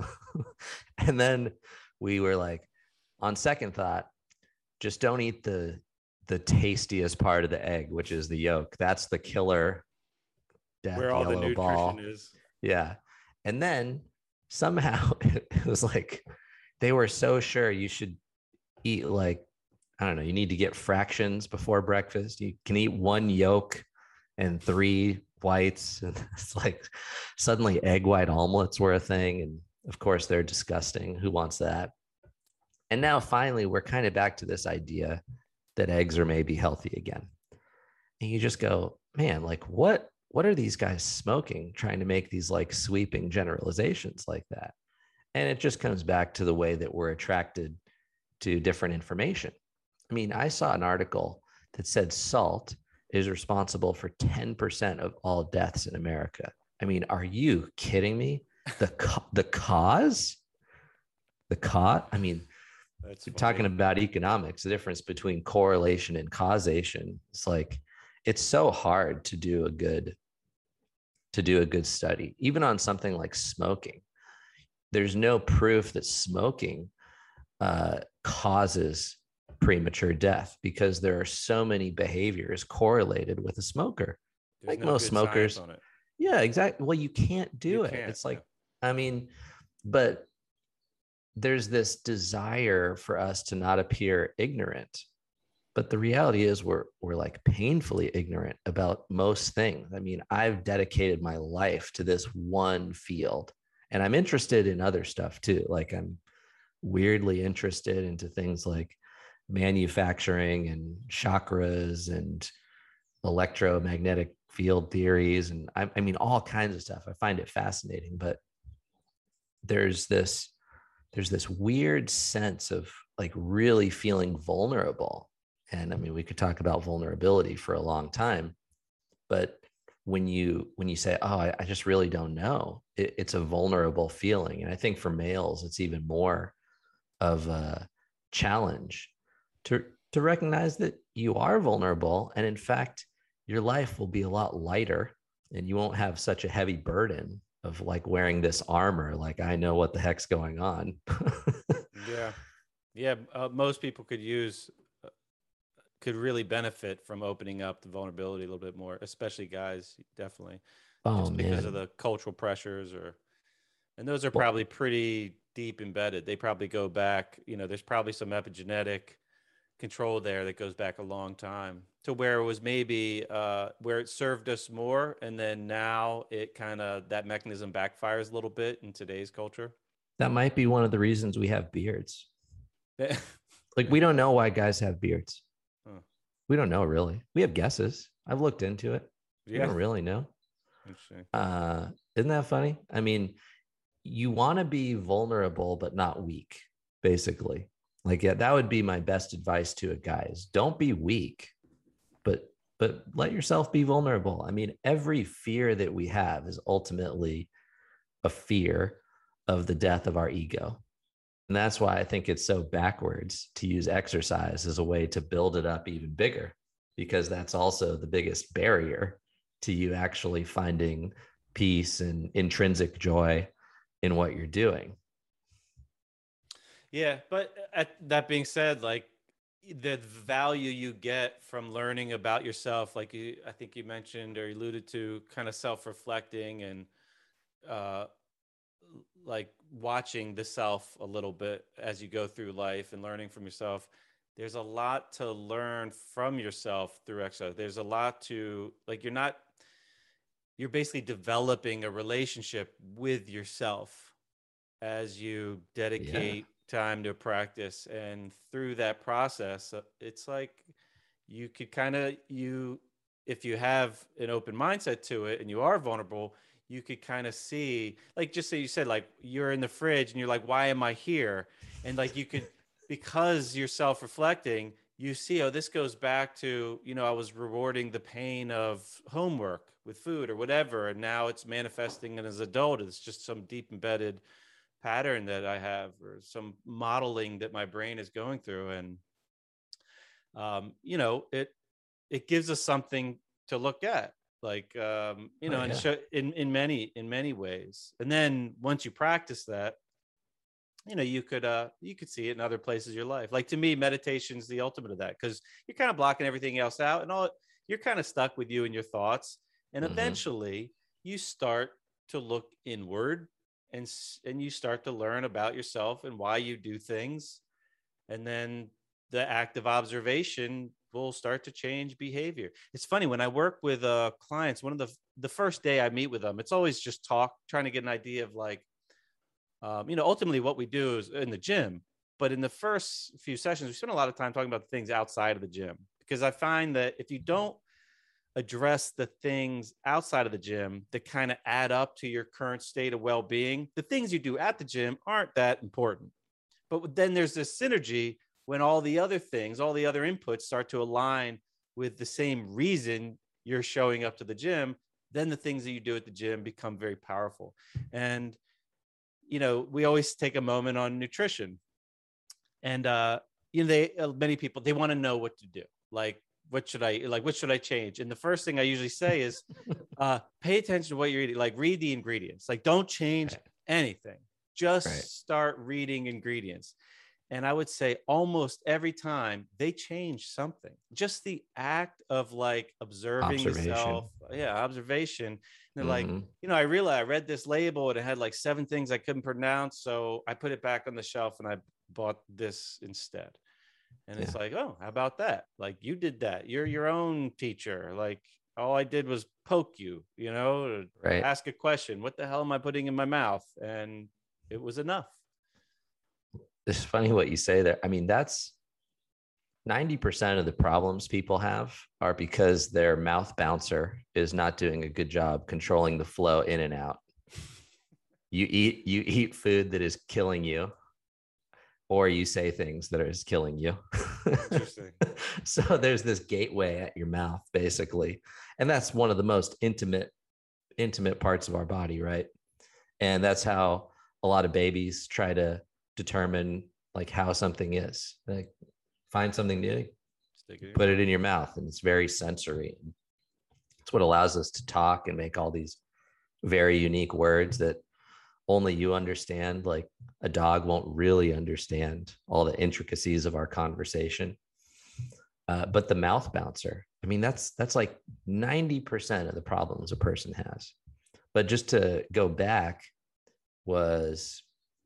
And then we were like, on second thought, just don't eat the the tastiest part of the egg, which is the yolk. That's the killer death where all the yellow nutrition ball. is. Yeah. And then somehow it was like they were so sure you should eat like, I don't know, you need to get fractions before breakfast. You can eat one yolk and three whites. And it's like suddenly egg white omelets were a thing. And of course, they're disgusting. Who wants that? And now finally, we're kind of back to this idea that eggs are maybe healthy again. And you just go, man, like what, what are these guys smoking, trying to make these like sweeping generalizations like that? And it just comes back to the way that we're attracted to different information. I mean, I saw an article that said salt is responsible for ten percent of all deaths in America. I mean, are you kidding me? The ca- the cause? The cause? I mean, That's we're talking about economics, the difference between correlation and causation. It's like, it's so hard to do a good, to do a good study, even on something like smoking. There's no proof that smoking uh, causes premature death because there are so many behaviors correlated with a smoker. There's like no most good smokers. science on it. Yeah, exactly. Well, you can't do You it. can't, It's like, yeah. I mean, but there's this desire for us to not appear ignorant. But the reality is we're we're like painfully ignorant about most things. I mean, I've dedicated my life to this one field, And I'm interested in other stuff too. Like I'm weirdly interested into things like manufacturing and chakras and electromagnetic field theories. And I, I mean, all kinds of stuff. I find it fascinating, but there's this, there's this weird sense of like really feeling vulnerable. And I mean, we could talk about vulnerability for a long time, but when you when you say, oh, I, I just really don't know, it, it's a vulnerable feeling. And I think for males, it's even more of a challenge to to recognize that you are vulnerable. And in fact, your life will be a lot lighter and you won't have such a heavy burden of like wearing this armor. Like, I know what the heck's going on. Yeah. Yeah. Uh, most people could use, uh, could really benefit from opening up the vulnerability a little bit more, especially guys, definitely. Oh, Just because man. of the cultural pressures, or, and those are Well, probably pretty deep embedded. They probably go back, you know, there's probably some epigenetic control there that goes back a long time to where it was maybe uh, where it served us more. And then now it kind of, that mechanism backfires a little bit in today's culture. that might be one of the reasons we have beards. Like, we don't know why guys have beards. Huh. We don't know, really. We have guesses. I've looked into it. We Yeah. don't really know. Interesting. Uh, isn't that funny? I mean, you want to be vulnerable, but not weak, basically. Like, yeah, that would be my best advice to a guy is don't be weak, but but let yourself be vulnerable. I mean, every fear that we have is ultimately a fear of the death of our ego. And that's why I think it's so backwards to use exercise as a way to build it up even bigger, because that's also the biggest barrier to you actually finding peace and intrinsic joy in what you're doing. Yeah, but at, that being said, like the value you get from learning about yourself, like you, I think you mentioned or alluded to, kind of self-reflecting and uh, like watching the self a little bit as you go through life and learning from yourself. There's a lot to learn from yourself through exercise. There's a lot to, like, you're not, you're basically developing a relationship with yourself as you dedicate time to practice. And through that process, uh, it's like you could kind of, you, if you have an open mindset to it and you are vulnerable, you could kind of see, like, just say you said, like, you're in the fridge and you're like, why am I here? And like, you could, because you're self-reflecting, you see, oh, this goes back to, you know, I was rewarding the pain of homework with food or whatever. And now it's manifesting as an adult. It's just some deep embedded pattern that I have, or some modeling that my brain is going through. And, um, you know, it, it gives us something to look at, like, um, you know, Oh, and yeah. show in, in many, in many ways. And then once you practice that, you know, you could, uh, you could see it in other places of your life. Like, to me, meditation's the ultimate of that, because you're kind of blocking everything else out and all, you're kind of stuck with you and your thoughts. And Mhm. eventually you start to look inward, and and you start to learn about yourself and why you do things. And then the act of observation will start to change behavior. It's funny, when I work with uh, clients, one of the the first day I meet with them, it's always just talk, trying to get an idea of, like, um, you know, ultimately what we do is in the gym. But in the first few sessions, we spend a lot of time talking about the things outside of the gym, because I find that if you don't address the things outside of the gym that kind of add up to your current state of well-being, the things you do at the gym aren't that important. But then there's this synergy when all the other things, all the other inputs start to align with the same reason you're showing up to the gym. Then the things that you do at the gym become very powerful. And, you know, we always take a moment on nutrition. And, uh, you know, they, uh, many people, they want to know what to do. Like, what should I, like, what should I change? And the first thing I usually say is, uh, pay attention to what you're eating. Like, read the ingredients. Like, don't change Right. anything. Just Right. start reading ingredients. And I would say almost every time they change something. Just the act of, like, observing Observation. yourself. Yeah, observation. And they're like, Mhm. you know, I realized I read this label and it had like seven things I couldn't pronounce. So I put it back on the shelf and I bought this instead. And it's Yeah. like, oh, how about that? Like, you did that. You're your own teacher. Like, All I did was poke you, you know, or Right. ask a question. What the hell am I putting in my mouth? And it was enough. It's funny what you say there. I mean, that's ninety percent of the problems people have are because their mouth bouncer is not doing a good job controlling the flow in and out. You eat, you eat food that is killing you, or you say things that are killing you. Interesting. So there's this gateway at your mouth, basically. And that's one of the most intimate, intimate parts of our body, right? And that's how a lot of babies try to determine like how something is. Like find something new, Stick it in. put it in your mouth, and it's very sensory. It's what allows us to talk and make all these very unique words that only you understand. Like a dog won't really understand all the intricacies of our conversation. Uh, but the mouth bouncer, I mean, that's that's like ninety percent of the problems a person has. But just to go back, was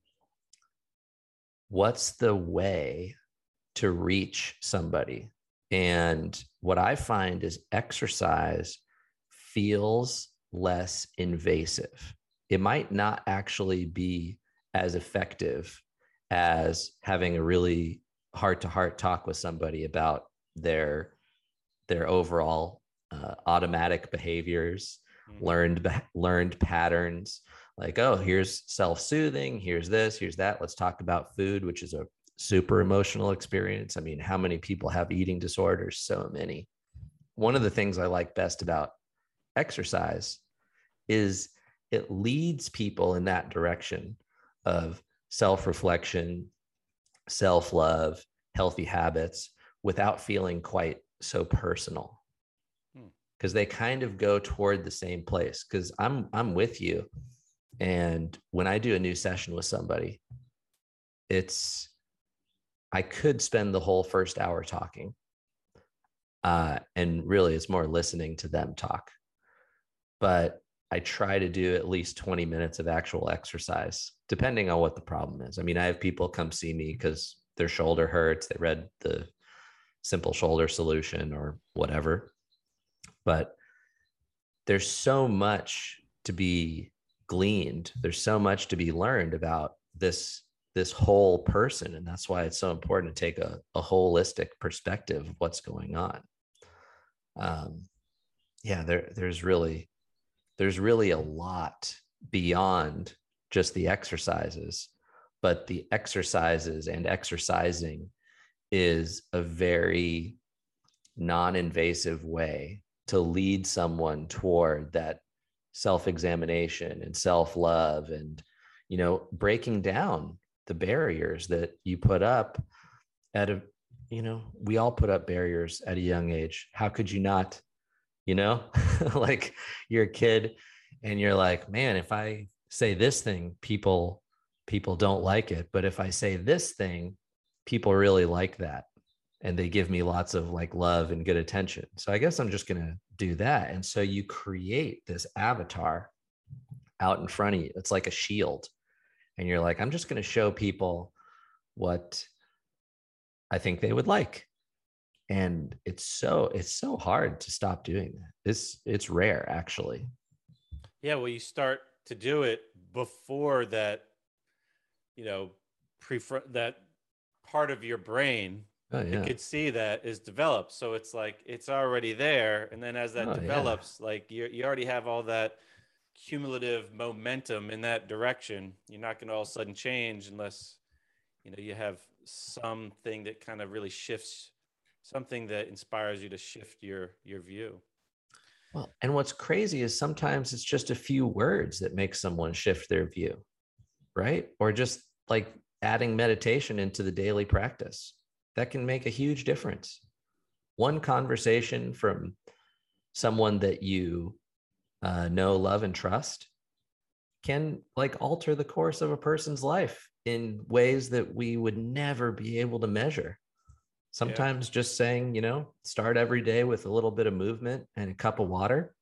what's the way to reach somebody? And what I find is exercise feels less invasive. It might not actually be as effective as having a really heart-to-heart talk with somebody about their their overall uh, automatic behaviors, Mm-hmm. learned learned patterns. Like, oh, here's self-soothing, here's this, here's that. Let's talk about food, which is a super emotional experience. I mean, how many people have eating disorders? So many. One of the things I like best about exercise is it leads people in that direction of self-reflection, self-love, healthy habits without feeling quite so personal. Because they kind of go toward the same place. Because I'm I'm with you. And when I do a new session with somebody, it's I could spend the whole first hour talking. Uh, and really it's more listening to them talk. But I try to do at least twenty minutes of actual exercise, depending on what the problem is. I mean, I have people come see me because their shoulder hurts. They read the Simple Shoulder Solution or whatever. But there's so much to be gleaned. There's so much to be learned about this, this whole person. And that's why it's so important to take a, a holistic perspective of what's going on. Um, yeah, there, there's really, there's really a lot beyond just the exercises, but the exercises and exercising is a very non-invasive way to lead someone toward that self-examination and self-love, and, you know, breaking down the barriers that you put up at a, you know, we all put up barriers at a young age. How could you not, you know, like you're a kid and you're like, man, if I say this thing, people, people don't like it. But if I say this thing, people really like that. And they give me lots of like love and good attention. So I guess I'm just going to do that. And so you create this avatar out in front of you. It's like a shield. And you're like, I'm just going to show people what I think they would like. And it's so, it's so hard to stop doing that. It's, it's rare, actually. Yeah. Well, you start to do it before that, you know, prefer that part of your brain Oh, yeah. you could see that is developed. So it's like it's already there, and then as that Oh, develops, yeah. like you you already have all that cumulative momentum in that direction. You're not going to all of a sudden change unless you know you have something that kind of really shifts, something that inspires you to shift your your view. Well, and what's crazy is sometimes it's just a few words that make someone shift their view, right? Or just like adding meditation into the daily practice. That can make a huge difference. One conversation from someone that you uh, know, love, and trust can like alter the course of a person's life in ways that we would never be able to measure. Sometimes yeah. just saying, you know, start every day with a little bit of movement and a cup of water.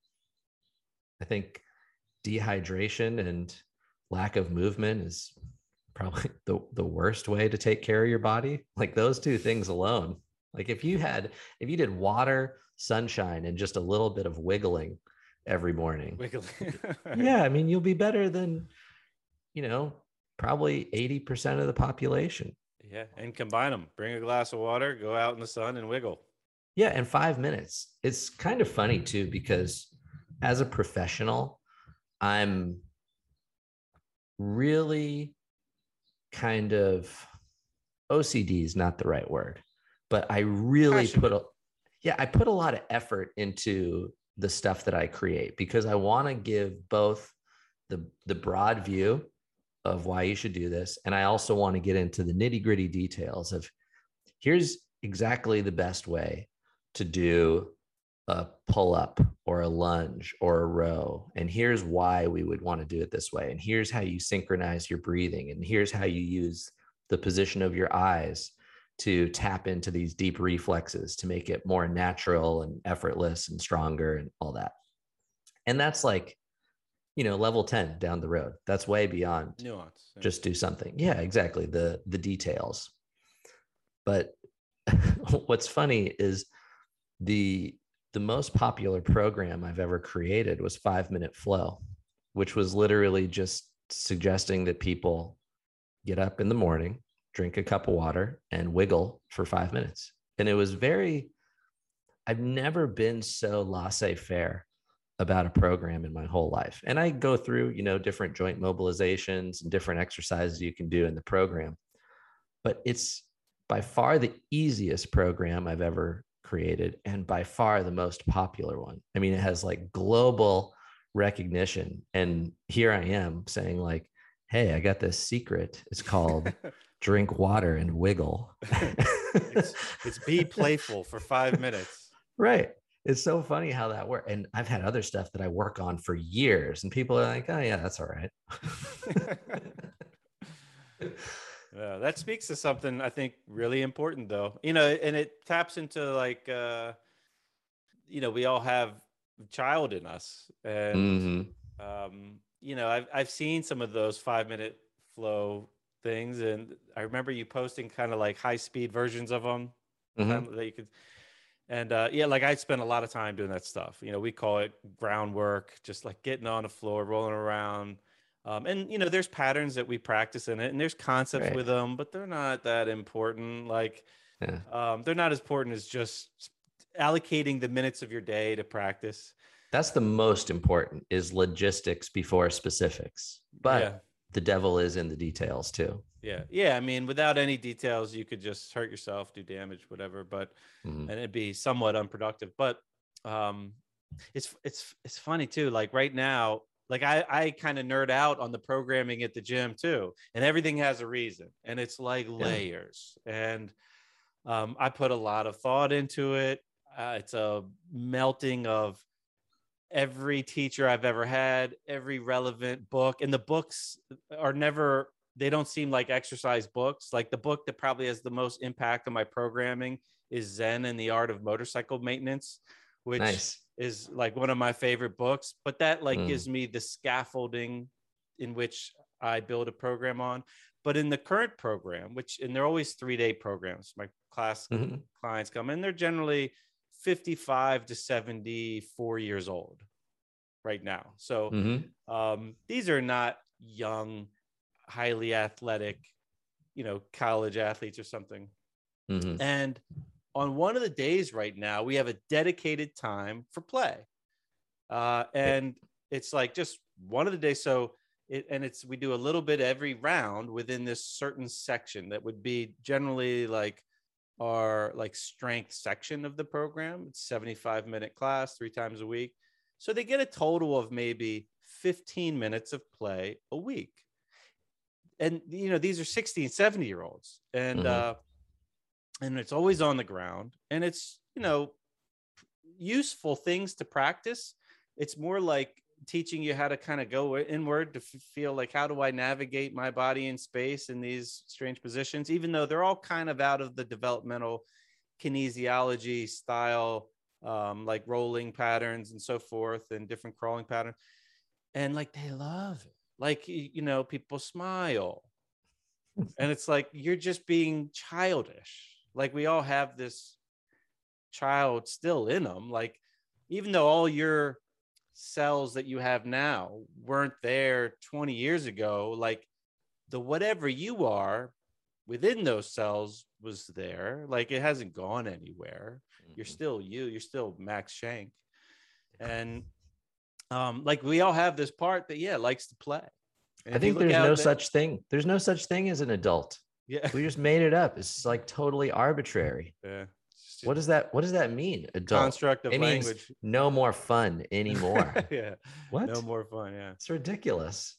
I think dehydration and lack of movement is probably the, the worst way to take care of your body. Like those two things alone Like if you had, if you did water, sunshine, and just a little bit of wiggling every morning. Wiggly. Yeah. I mean, you'll be better than, you know, probably eighty percent of the population. Yeah. And combine them. Bring a glass of water, go out in the sun and wiggle. Yeah. In five minutes. It's kind of funny too, because as a professional, I'm really kind of, O C D is not the right word, but I really Passionate. put a, yeah, I put a lot of effort into the stuff that I create because I want to give both the, the broad view of why you should do this. And I also want to get into the nitty gritty details of here's exactly the best way to do a pull up or a lunge or a row. And here's why we would want to do it this way. And here's how you synchronize your breathing. And here's how you use the position of your eyes to tap into these deep reflexes to make it more natural and effortless and stronger and all that. And that's like, you know, level ten down the road. That's way beyond Nuance. Yeah. just do something. Yeah, exactly. The, the details. But what's funny is the, the most popular program I've ever created was Five Minute Flow, which was literally just suggesting that people get up in the morning, drink a cup of water, and wiggle for five minutes. And it was very, I've never been so laissez-faire about a program in my whole life. And I go through, you know, different joint mobilizations and different exercises you can do in the program. But it's by far the easiest program I've ever created and by far the most popular one. I mean, it has like global recognition. And here I am saying like, hey, I got this secret. It's called drink water and wiggle. it's, it's be playful for five minutes. Right. It's so funny how that works. And I've had other stuff that I work on for years and people are like, oh yeah, that's all right. Yeah, that speaks to something I think really important though, you know, and it taps into like, uh, you know, we all have child in us and, Mm-hmm. um, you know, I've, I've seen some of those five minute flow things. And I remember you posting kind of like high speed versions of them Mm-hmm. kind of that you could, and, uh, yeah, like I spent a lot of time doing that stuff. You know, we call it groundwork, just like getting on the floor, rolling around. Um, and, you know, there's patterns that we practice in it and there's concepts Right. with them, but they're not that important. Like, Yeah. um, they're not as important as just allocating the minutes of your day to practice. That's the most important is logistics before specifics, but Yeah. the devil is in the details too. Yeah. Yeah. I mean, without any details, you could just hurt yourself, do damage, whatever, but, Mhm. and it'd be somewhat unproductive, but, um, it's, it's, it's funny too. Like right now, like I, I kind of nerd out on the programming at the gym too, and everything has a reason and it's like layers. And, um, I put a lot of thought into it. Uh, it's a melting of every teacher I've ever had, every relevant book, and the books are never, they don't seem like exercise books. Like the book that probably has the most impact on my programming is Zen and the Art of Motorcycle Maintenance, which Nice. is like one of my favorite books, but that like Mm. gives me the scaffolding in which I build a program on. But in the current program, which, and they're always three day programs, my class Mhm. clients come in, they're generally fifty-five to seventy-four years old right now. So Mhm. um, these are not young, highly athletic, you know, college athletes or something. Mhm. And on one of the days right now, we have a dedicated time for play. Uh, and it's like just one of the days. So it, and it's, we do a little bit every round within this certain section that would be generally like our like strength section of the program. It's seventy-five minute class, three times a week. So they get a total of maybe fifteen minutes of play a week. And, you know, these are sixty and seventy year olds and, Mhm. uh, and it's always on the ground and it's, you know, useful things to practice. It's more like teaching you how to kind of go inward to f- feel like, how do I navigate my body in space in these strange positions, even though they're all kind of out of the developmental kinesiology style, um, like rolling patterns and so forth and different crawling patterns. And like, they love it. Like, y- you know, people smile and it's like, you're just being childish. Like we all have this child still in them. Like, even though all your cells that you have now weren't there twenty years ago, like the whatever you are within those cells was there. Like, it hasn't gone anywhere. You're still you. You're still Max Shank. And um, like, we all have this part that, yeah, likes to play. And I think there's no such thing. There's no such thing as an adult. Yeah. We just made it up. It's like totally arbitrary. Yeah. What does that, what does that mean? Adult. Construct of it language. Means no more fun anymore. Yeah. What? No more fun. Yeah. It's ridiculous.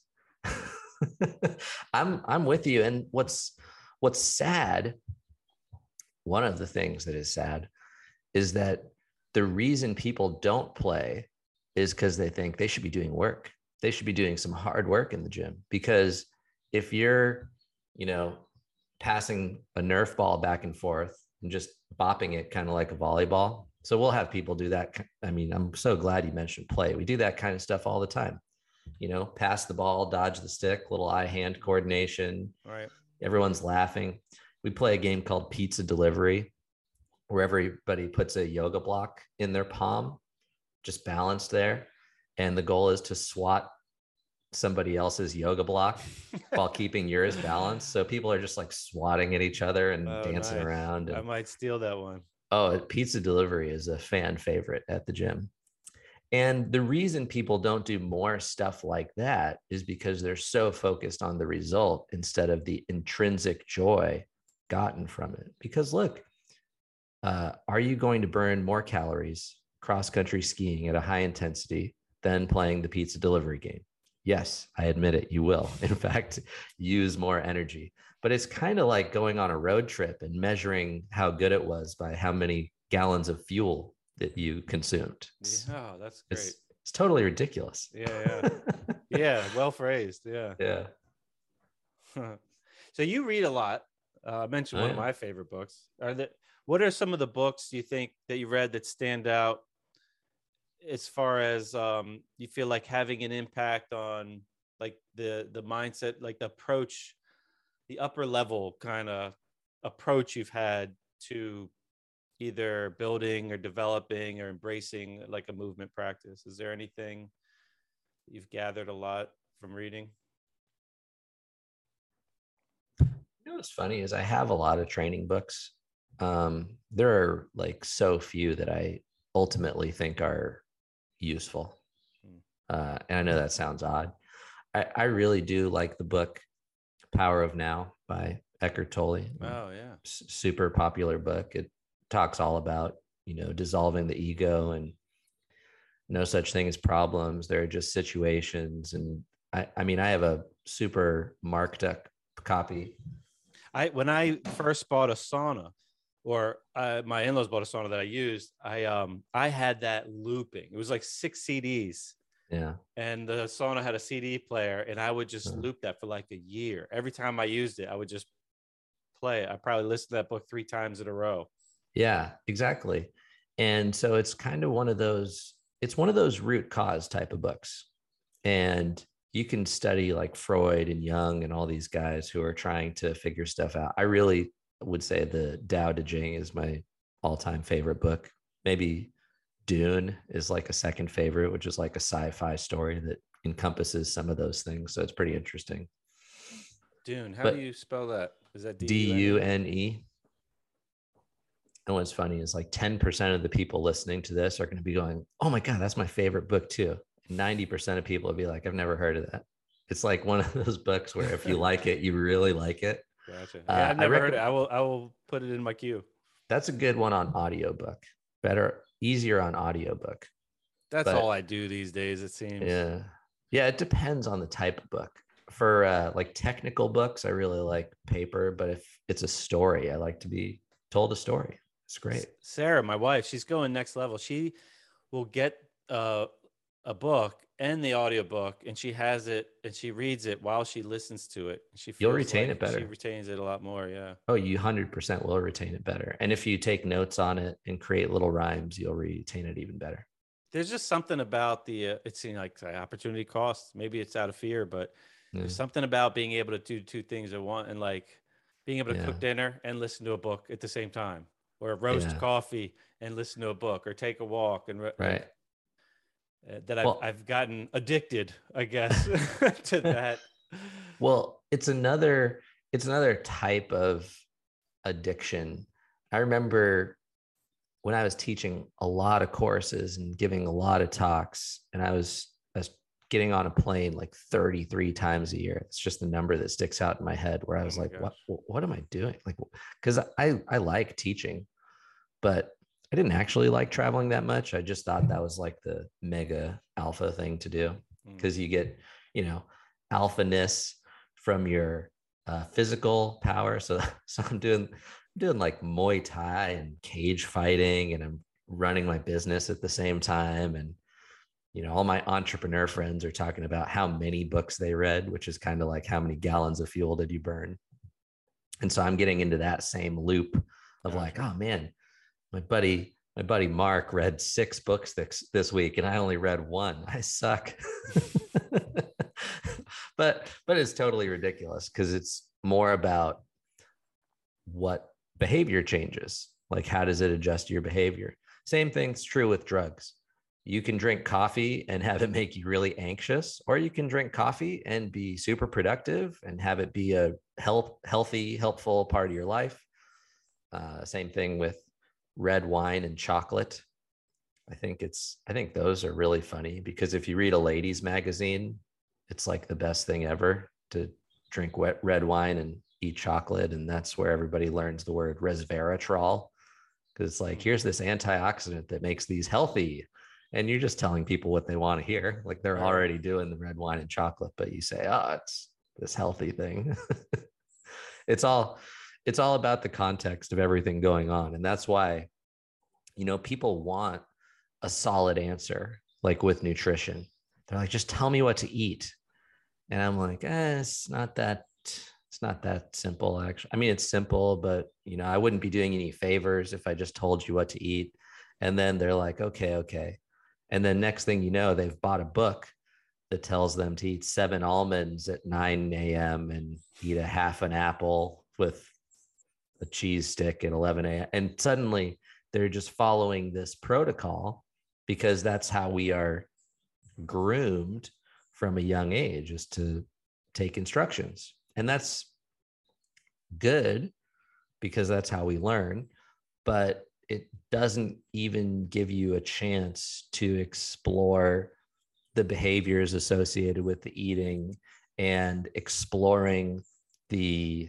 I'm, I'm with you. And what's, what's sad, one of the things that is sad is that the reason people don't play is because they think they should be doing work. They should be doing some hard work in the gym, because if you're, you know, passing a Nerf ball back and forth and just bopping it kind of like a volleyball. So we'll have people do that. I mean, I'm so glad you mentioned play. We do that kind of stuff all the time. You know, pass the ball, dodge the stick, little eye-hand coordination. Right. Everyone's laughing. We play a game called Pizza Delivery, where everybody puts a yoga block in their palm, just balanced there. And the goal is to swat somebody else's yoga block while keeping yours balanced. So people are just like swatting at each other and Oh, dancing nice. around. And, I might steal that one. oh, Pizza Delivery is a fan favorite at the gym. And the reason people don't do more stuff like that is because they're so focused on the result instead of the intrinsic joy gotten from it. Because look, uh, are you going to burn more calories cross-country skiing at a high intensity than playing the pizza delivery game? Yes, I admit it, you will. In fact, use more energy. But it's kind of like going on a road trip and measuring how good it was by how many gallons of fuel that you consumed. Yeah, oh, that's great. It's, it's totally ridiculous. Yeah, yeah. Yeah, well phrased. Yeah. Yeah. So you read a lot. Uh, I mentioned Oh, one yeah. of my favorite books. Are that what are some of the books you think that you read that stand out as far as um, you feel like having an impact on like the the mindset, like the approach, the upper level kind of approach you've had to either building or developing or embracing like a movement practice? Is there anything you've gathered a lot from reading? You know what's funny is I have a lot of training books. Um, there are like so few that I ultimately think are useful. Uh, and I know that sounds odd. I, I really do like the book Power of Now by Eckhart Tolle. Oh yeah. S- super popular book. It talks all about, you know, dissolving the ego and no such thing as problems. There are just situations. And I, I mean, I have a super marked up copy. I when I first bought a sauna, or uh, my in-laws bought a sauna that I used, I um I had that looping. It was like six C Ds, Yeah. and the sauna had a C D player, and I would just Hmm. loop that for like a year. Every time I used it, I would just play it. I probably listened to that book three times in a row. Yeah, exactly. And so it's kind of one of those, it's one of those root cause type of books. And you can study like Freud and Jung and all these guys who are trying to figure stuff out. I really would say the Tao Te Ching is my all-time favorite book. Maybe Dune is like a second favorite, which is like a sci-fi story that encompasses some of those things. So it's pretty interesting. Dune, how But do you spell that? Is that D U N E. And what's funny is like ten percent of the people listening to this are going to be going, oh my God, that's my favorite book too. ninety percent of people will be like, I've never heard of that. It's like one of those books where if you like it, you really like it. Gotcha. Uh, Yeah, I've I never heard recommend- it. I will I will put it in my queue. That's a good one on audiobook. Better, easier on audiobook. That's But- all I do these days, it seems. Yeah. Yeah. It depends on the type of book. For uh, like technical books, I really like paper, but if it's a story, I like to be told a story. It's great. Sarah, my wife, she's going next level. She will get uh, a book and the audiobook, and she has it and she reads it while she listens to it. She feels You'll retain like it better. She retains it a lot more. Yeah. Oh, you one hundred percent will retain it better. And if you take notes on it and create little rhymes, you'll retain it even better. There's just something about the, uh, it seems like uh, opportunity costs. Maybe it's out of fear, but Yeah. there's something about being able to do two things at once, and like being able to Yeah. cook dinner and listen to a book at the same time, or roast Yeah. coffee and listen to a book, or take a walk, and re- Right. uh, that I've Well, I've gotten addicted, I guess, to that. well, it's another it's another type of addiction. I remember when I was teaching a lot of courses and giving a lot of talks, and I was, I was getting on a plane like thirty-three times a year. It's just the number that sticks out in my head, where I Oh was my like, gosh. what, what am I doing? Like, because I, I like teaching, but I didn't actually like traveling that much. I just thought that was like the mega alpha thing to do, Mm. because you get, you know, alphaness from your uh, physical power. So, so I'm doing, I'm doing like Muay Thai and cage fighting, and I'm running my business at the same time. And, you know, all my entrepreneur friends are talking about how many books they read, which is kind of like, how many gallons of fuel did you burn? And so I'm getting into that same loop of like, Gotcha. oh man, my buddy, my buddy Mark read six books this, this week, and I only read one. I suck. but but it's totally ridiculous, because it's more about what behavior changes. Like, how does it adjust your behavior? Same thing's true with drugs. You can drink coffee and have it make you really anxious, or you can drink coffee and be super productive and have it be a health, healthy, helpful part of your life. Uh, same thing with red wine and chocolate. I think it's, I think those are really funny, because if you read a ladies magazine, it's like the best thing ever to drink wet red wine and eat chocolate. And that's where everybody learns the word resveratrol, because it's like, here's this antioxidant that makes these healthy. And you're just telling people what they want to hear. Like, they're Right. already doing the red wine and chocolate, but you say, oh, it's this healthy thing. it's all, it's all about the context of everything going on. And that's why, you know, people want a solid answer, like with nutrition. They're like, just tell me what to eat. And I'm like, eh, it's not that, it's not that simple, actually. I mean, it's simple, but, you know, I wouldn't be doing any favors if I just told you what to eat. And then they're like, okay, okay. And then next thing you know, they've bought a book that tells them to eat seven almonds at nine a.m. and eat a half an apple with a cheese stick at eleven a.m. And suddenly they're just following this protocol, because that's how we are groomed from a young age, is to take instructions. And that's good, because that's how we learn. But it doesn't even give you a chance to explore the behaviors associated with the eating, and exploring the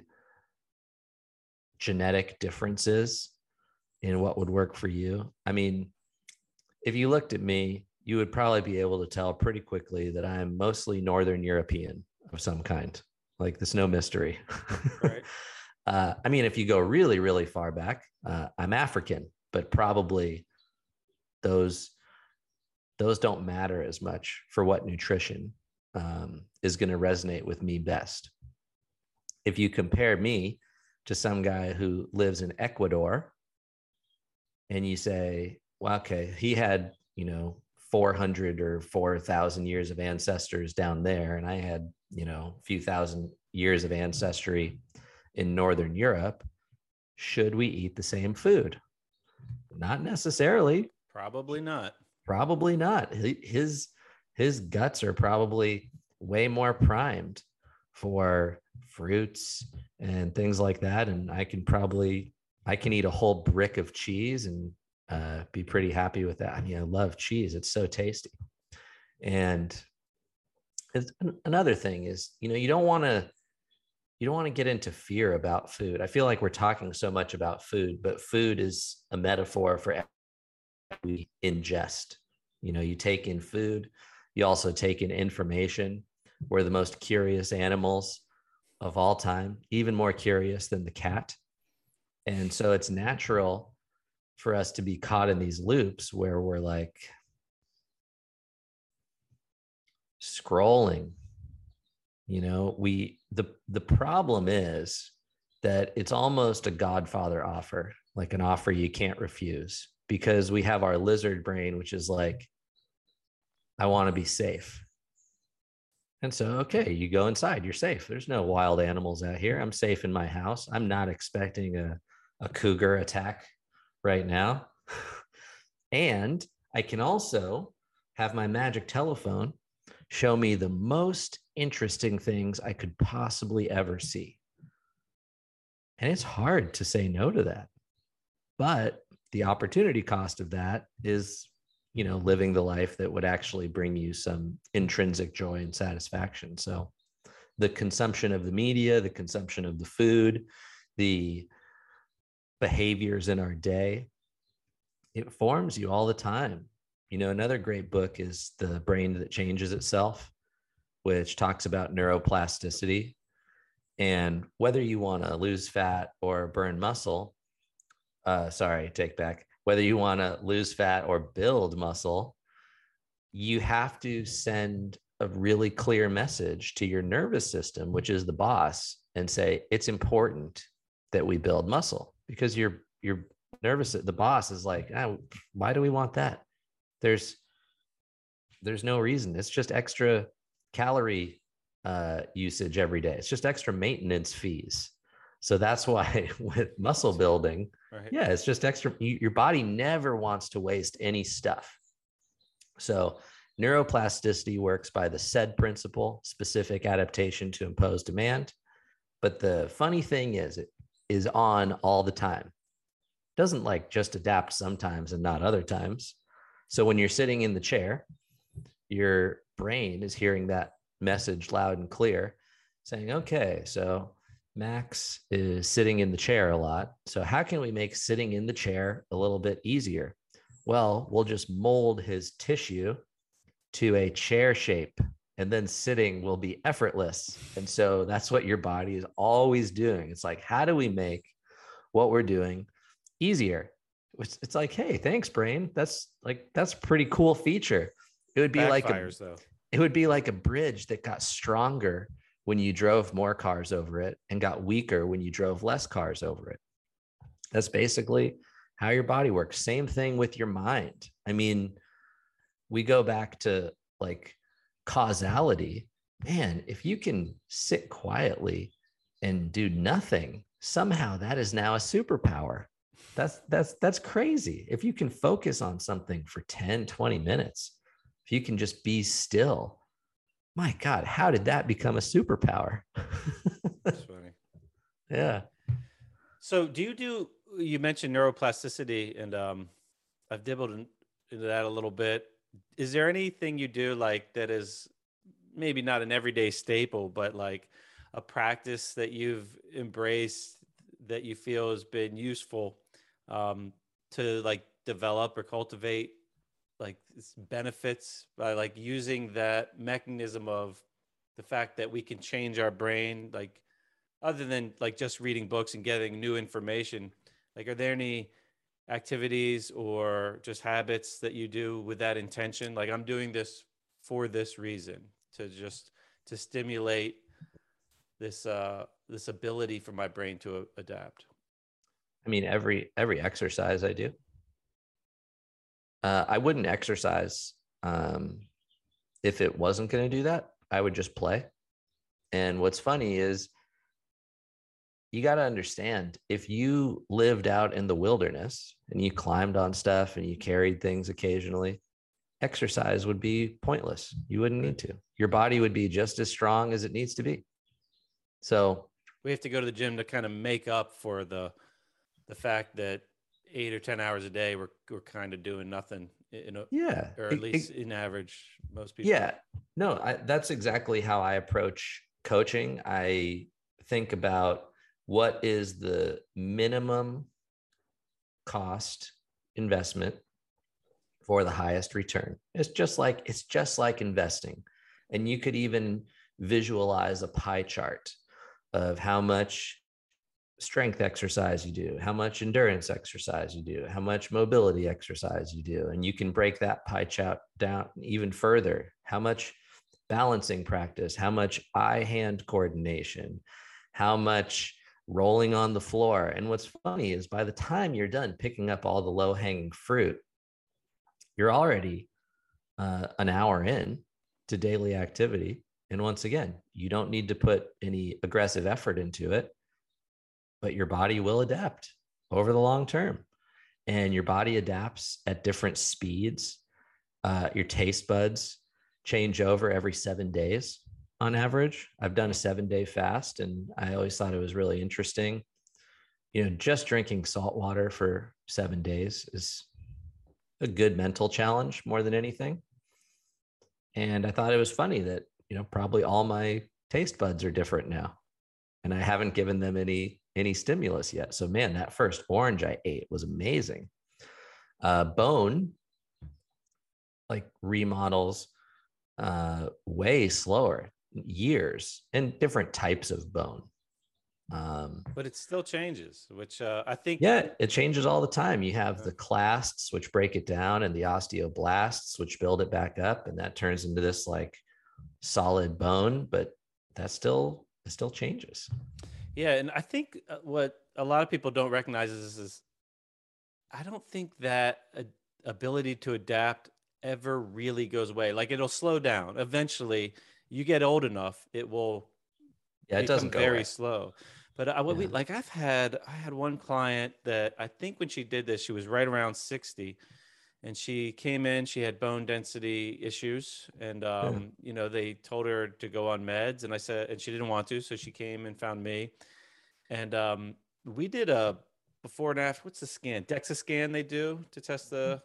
genetic differences in what would work for you. I mean, if you looked at me, you would probably be able to tell pretty quickly that I'm mostly Northern European of some kind. Like, there's no mystery. Right. uh, I mean, if you go really, really far back, uh, I'm African, but probably those those don't matter as much for what nutrition um, is going to resonate with me best. If you compare me to some guy who lives in Ecuador, and you say, well, okay, he had, you know, four hundred or four thousand years of ancestors down there, and I had, you know, a few thousand years of ancestry in Northern Europe. Should we eat the same food? Not necessarily. Probably not. Probably not. His his guts are probably way more primed for fruits and things like that. And I can probably, I can eat a whole brick of cheese and uh, be pretty happy with that. I mean, I love cheese. It's so tasty. And it's, another thing is, you know, you don't want to, you don't want to get into fear about food. I feel like we're talking so much about food, but food is a metaphor for we ingest. You know, you take in food, you also take in information. We're the most curious animals of all time, even more curious than the cat. And so it's natural for us to be caught in these loops where we're like scrolling. You know, we the the problem is that it's almost a Godfather offer, like an offer you can't refuse, because we have our lizard brain, which is like, I want to be safe. And so, okay, you go inside, you're safe. There's no wild animals out here. I'm safe in my house. I'm not expecting a, a cougar attack right now. And I can also have my magic telephone show me the most interesting things I could possibly ever see. And it's hard to say no to that. But the opportunity cost of that is, you know, living the life that would actually bring you some intrinsic joy and satisfaction. So the consumption of the media, the consumption of the food, the behaviors in our day, it forms you all the time. You know, another great book is The Brain That Changes Itself, which talks about neuroplasticity. And whether you want to lose fat or burn muscle, uh, sorry, take back, whether you want to lose fat or build muscle, you have to send a really clear message to your nervous system, which is the boss, and say, it's important that we build muscle, because your, your nervous, the boss is like, oh, why do we want that? There's, there's no reason. It's just extra calorie uh, usage every day. It's just extra maintenance fees. So that's why with muscle building, right. yeah, it's just extra. You, your body never wants to waste any stuff. So neuroplasticity works by the S A D principle, specific adaptation to impose demand. But the funny thing is, it is on all the time. It doesn't like just adapt sometimes and not other times. So when you're sitting in the chair, your brain is hearing that message loud and clear, saying, okay, so Max is sitting in the chair a lot. So how can we make sitting in the chair a little bit easier? Well, we'll just mold his tissue to a chair shape, and then sitting will be effortless. And so that's what your body is always doing. It's like, how do we make what we're doing easier? It's, it's like, hey, thanks, brain. That's like, that's a pretty cool feature. It would be Backfires, like a, though. It would be like a bridge that got stronger when you drove more cars over it and got weaker when you drove less cars over it. That's basically how your body works. Same thing with your mind. I mean, we go back to like causality. Man, if you can sit quietly and do nothing, somehow that is now a superpower. That's, that's, that's crazy. If you can focus on something for ten, twenty minutes, if you can just be still, my God, how did that become a superpower? That's funny. Yeah. So do you do, you mentioned neuroplasticity, and um, I've dabbled in, into that a little bit. Is there anything you do like that is maybe not an everyday staple, but like a practice that you've embraced that you feel has been useful um, to like develop or cultivate like benefits by like using that mechanism of the fact that we can change our brain, like other than like just reading books and getting new information? Like, are there any activities or just habits that you do with that intention? Like, I'm doing this for this reason, to just to stimulate this uh this ability for my brain to uh, adapt. I mean, every every exercise I do. Uh, I wouldn't exercise um, if it wasn't going to do that. I would just play. And what's funny is, you got to understand, if you lived out in the wilderness and you climbed on stuff and you carried things occasionally, exercise would be pointless. You wouldn't need to. Your body would be just as strong as it needs to be. So we have to go to the gym to kind of make up for the the fact that eight or ten hours a day we're we're kind of doing nothing. In a, yeah, or at it, least it, in average, most people. Yeah, no, I, that's exactly how I approach coaching. I think about what is the minimum cost investment for the highest return. It's just like it's just like investing, and you could even visualize a pie chart of how much strength exercise you do, how much endurance exercise you do, how much mobility exercise you do. And you can break that pie chart down even further. How much balancing practice, how much eye-hand coordination, how much rolling on the floor. And what's funny is, by the time you're done picking up all the low-hanging fruit, you're already uh, an hour in to daily activity. And once again, you don't need to put any aggressive effort into it, but your body will adapt over the long term. and your body adapts at different speeds. Uh, your taste buds change over every seven days on average. I've done a seven day fast, and I always thought it was really interesting. You know, just drinking salt water for seven days is a good mental challenge more than anything. And I thought it was funny that, you know, probably all my taste buds are different now, and I haven't given them any any stimulus yet. So man, that first orange I ate was amazing. Uh, bone like remodels uh, way slower, years, and different types of bone. Um, but it still changes, which uh, I think. Yeah, it changes all the time. You have the clasts, which break it down, and the osteoblasts, which build it back up, and that turns into this like solid bone. But that still it still changes. Yeah, and I think uh, what a lot of people don't recognize is, is I don't think that a, ability to adapt ever really goes away. Like it'll slow down. Eventually, you get old enough, it will. Yeah, it doesn't go very away. slow. But I, what Yeah. we like, I've had I had one client that I think when she did this, she was right around sixty, and she came in. She had bone density issues, and um, you know they told her to go on meds, and I said, and she didn't want to, so she came and found me, and um, we did a before and after. What's the scan? DEXA scan they do to test the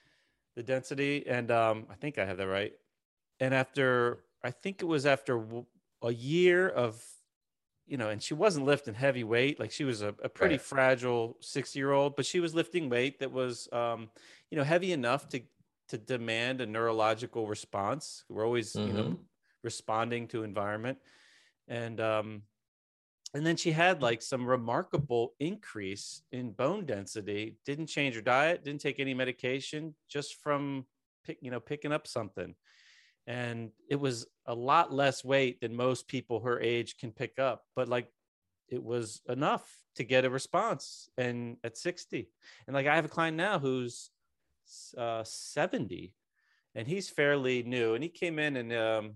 the density, and um, I think I have that right. And after I think it was after w- a year of, you know, and she wasn't lifting heavy weight. Like she was a, a pretty Right. fragile six year old, but she was lifting weight that was, um, you know, heavy enough to, to demand a neurological response. We're always, you know, Mhm. responding to environment. And, um, and then she had like some remarkable increase in bone density, didn't change her diet, didn't take any medication, just from pick, you know, picking up something. And it was a lot less weight than most people her age can pick up, but like it was enough to get a response. And at sixty, and like I have a client now who's uh, seventy, and he's fairly new, and he came in and um,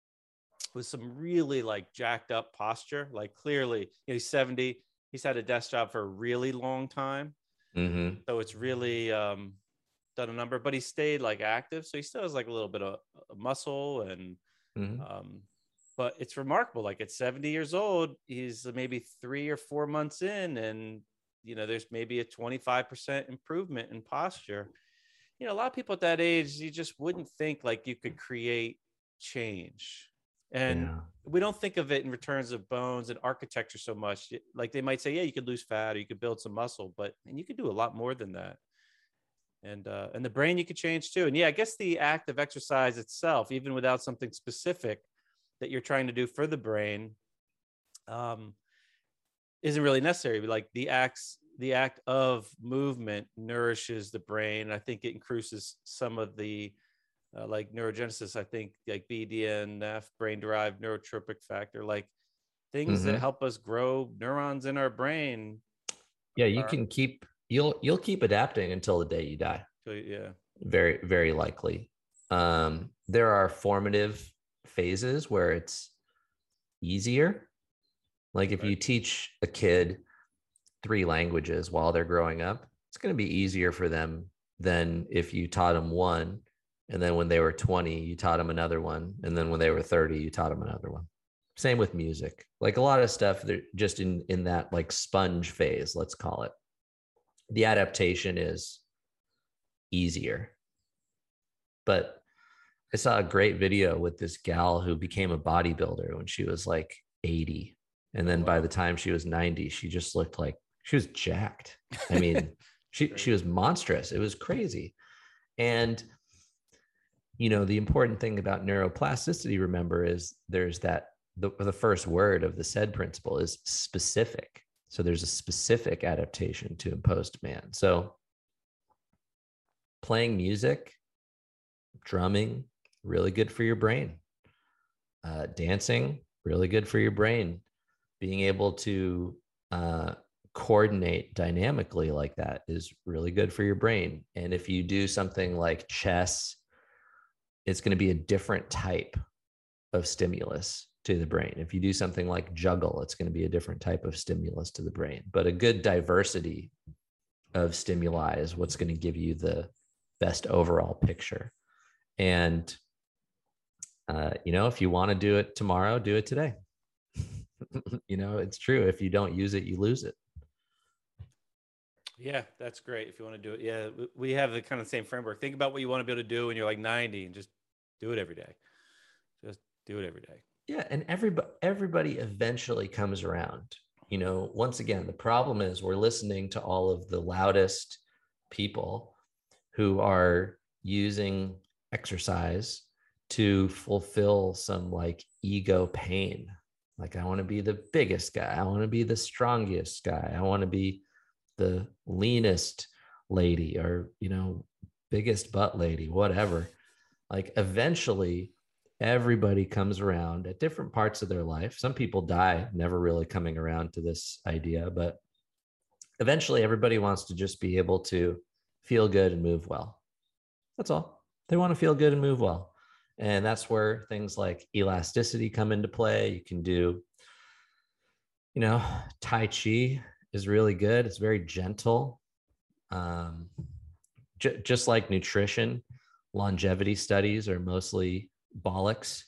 with some really like jacked up posture. Like clearly, you know, he's seventy, he's had a desk job for a really long time, Mhm. so it's really um, done a number. But he stayed like active, so he still has like a little bit of, of muscle and. Mhm. Um, but it's remarkable. Like at seventy years old, he's maybe three or four months in, and you know, there's maybe a twenty-five percent improvement in posture. You know, a lot of people at that age, you just wouldn't think like you could create change. And Yeah. we don't think of it in returns of bones and architecture so much. Like they might say, yeah, you could lose fat or you could build some muscle, but and you could do a lot more than that. And uh, and the brain you could change too. And yeah, I guess the act of exercise itself, even without something specific that you're trying to do for the brain, um, isn't really necessary. But like the acts, the act of movement nourishes the brain. I think it increases some of the uh, like neurogenesis. I think like B D N F, brain-derived neurotropic factor, like things that Mhm. help us grow neurons in our brain. Yeah, you Are, can keep you'll you'll keep adapting until the day you die. yeah. Very, very likely. Um, there are formative phases where it's easier. Like if Right. you teach a kid three languages while they're growing up, it's going to be easier for them than if you taught them one. And then when they were twenty, you taught them another one. And then when they were thirty, you taught them another one. Same with music. Like a lot of stuff, they're just in, in that like sponge phase, let's call it. The adaptation is easier. But I saw a great video with this gal who became a bodybuilder when she was like eighty. And then Oh, by wow. the time she was ninety, she just looked like she was jacked. I mean, she she was monstrous. It was crazy. And you know, the important thing about neuroplasticity, remember, is there's that the, the first word of the SAID principle is specific. So there's a specific adaptation to imposed demand. So playing music, drumming, really good for your brain. Uh, dancing, really good for your brain. Being able to uh, coordinate dynamically like that is really good for your brain. And if you do something like chess, it's going to be a different type of stimulus to the brain. If you do something like juggle, it's going to be a different type of stimulus to the brain. But a good diversity of stimuli is what's going to give you the best overall picture. And, uh, you know, if you want to do it tomorrow, do it today. You know, it's true. If you don't use it, you lose it. Yeah, that's great. If you want to do it. Yeah, we have the kind of same framework. Think about what you want to be able to do when you're like ninety and just do it every day. Just do it every day. Yeah. And everybody, everybody eventually comes around. You know, once again, the problem is we're listening to all of the loudest people who are using exercise to fulfill some like ego pain. Like, I want to be the biggest guy. I want to be the strongest guy. I want to be the leanest lady, or, you know, biggest butt lady, whatever. Like, eventually everybody comes around at different parts of their life. Some people die never really coming around to this idea, but eventually everybody wants to just be able to feel good and move well. That's all. They want to feel good and move well. And that's where things like elasticity come into play. You can do, you know, Tai Chi is really good. It's very gentle. Um, j- just like nutrition, longevity studies are mostly bollocks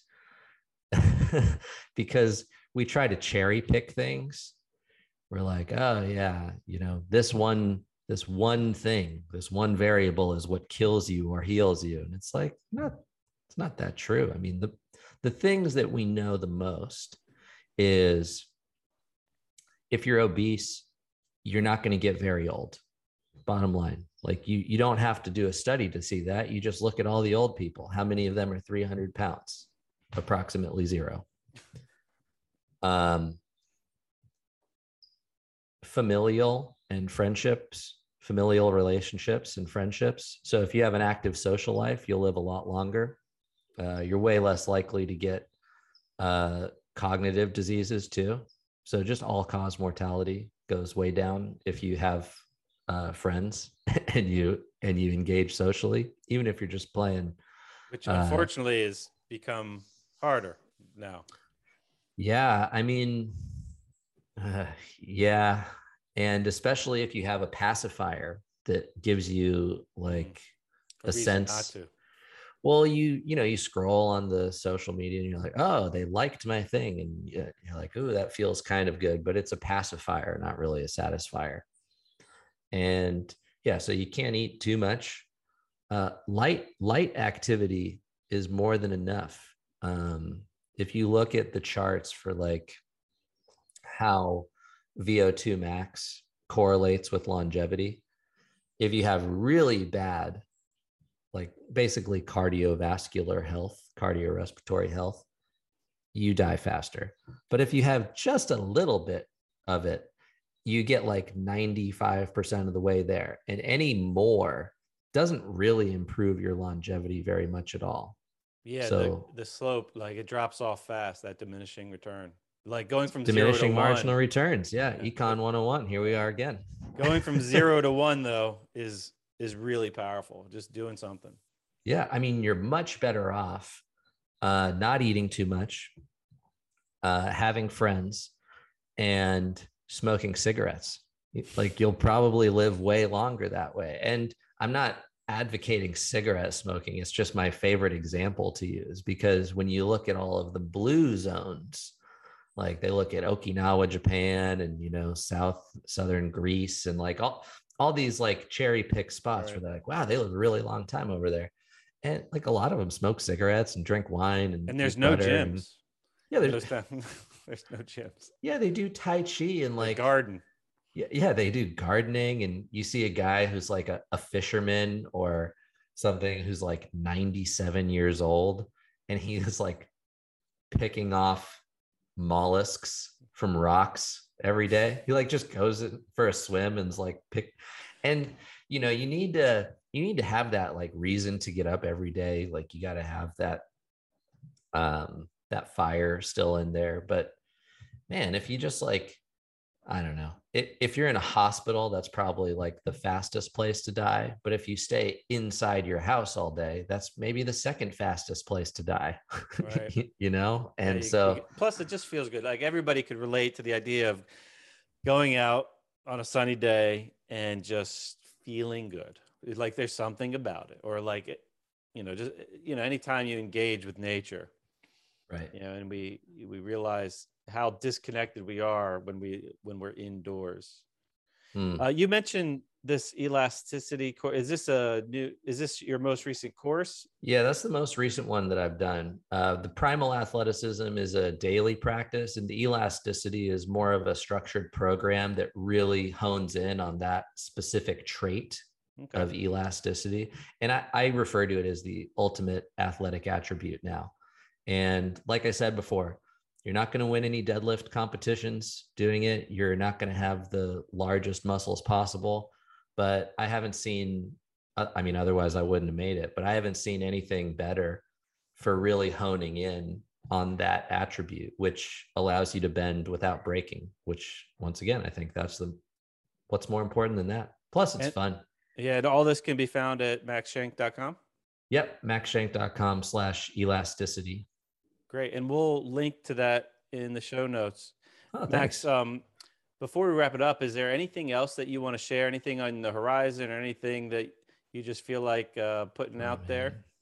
because we try to cherry pick things. We're like, oh yeah, you know, this one, this one thing, this one variable is what kills you or heals you. And it's like, no, it's not that true. I mean, the, the things that we know the most is if you're obese, you're not going to get very old. Bottom line. Like, you, you don't have to do a study to see that. You just look at all the old people. How many of them are three hundred pounds? Approximately zero. Um, familial and friendships, familial relationships and friendships. So if you have an active social life, you'll live a lot longer. Uh, you're way less likely to get uh, cognitive diseases too. So just all cause mortality goes way down if you have uh, friends and you and you engage socially, even if you're just playing. Which unfortunately uh, has become harder now. Yeah, I mean, uh, yeah. And especially if you have a pacifier that gives you like a, a sense. Not to. Well, you, you know, you scroll on the social media and you're like, oh, they liked my thing. And you're like, oh, that feels kind of good, but it's a pacifier, not really a satisfier. And yeah, so you can't eat too much. Uh, light, light activity is more than enough. Um, if you look at the charts for like how V O two max correlates with longevity, if you have really bad, like basically cardiovascular health, cardiorespiratory health, you die faster. But if you have just a little bit of it, you get like ninety-five percent of the way there. And any more doesn't really improve your longevity very much at all. Yeah, so the, the slope, like it drops off fast, that diminishing return. Like going from diminishing zero to marginal one. returns. Yeah, yeah. Econ one oh one. Here we are again. Going from zero to one though is is really powerful. Just doing something. Yeah, I mean, you're much better off uh, not eating too much, uh, having friends, and smoking cigarettes. Like, you'll probably live way longer that way. And I'm not advocating cigarette smoking. It's just my favorite example to use, because when you look at all of the blue zones, like they look at Okinawa, Japan, and, you know, South, Southern Greece, and like all, all these like cherry pick spots right. where they're like, wow, they live a really long time over there. And like a lot of them smoke cigarettes and drink wine. And, and there's no gyms. And, yeah, there's, there's, no, there's no gyms. Yeah, they do Tai Chi and like the garden. Yeah, yeah, they do gardening. And you see a guy who's like a, a fisherman or something who's like ninety-seven years old, and he is like picking off mollusks from rocks every day. He like just goes for a swim and is like pick. And you know, you need to you need to have that like reason to get up every day. Like you got to have that um that fire still in there. But man, if you just like, I don't know, it, if you're in a hospital, that's probably like the fastest place to die. But if you stay inside your house all day, that's maybe the second fastest place to die. Right. You know? And yeah, you, so you, plus it just feels good. Like everybody could relate to the idea of going out on a sunny day and just feeling good. It's like there's something about it, or like, it- you know, just, you know, anytime you engage with nature, Right. you know, and we, we realize how disconnected we are when we, when we're indoors. Hmm. Uh, you mentioned this elasticity course. Is this a new, is this your most recent course? Yeah, that's the most recent one that I've done. Uh, the primal athleticism is a daily practice, and the elasticity is more of a structured program that really hones in on that specific trait Okay. of elasticity. And I, I refer to it as the ultimate athletic attribute now. And like I said before, you're not going to win any deadlift competitions doing it. You're not going to have the largest muscles possible. But I haven't seen, I mean, otherwise I wouldn't have made it, but I haven't seen anything better for really honing in on that attribute, which allows you to bend without breaking, which once again, I think that's the, what's more important than that. Plus it's And- fun. Yeah. And all this can be found at max shank dot com. Yep. maxshank.com slash elasticity. Great. And we'll link to that in the show notes. Oh, Max, thanks. um, before we wrap it up, is there anything else that you want to share? Anything on the horizon, or anything that you just feel like uh, putting Oh, out there? man.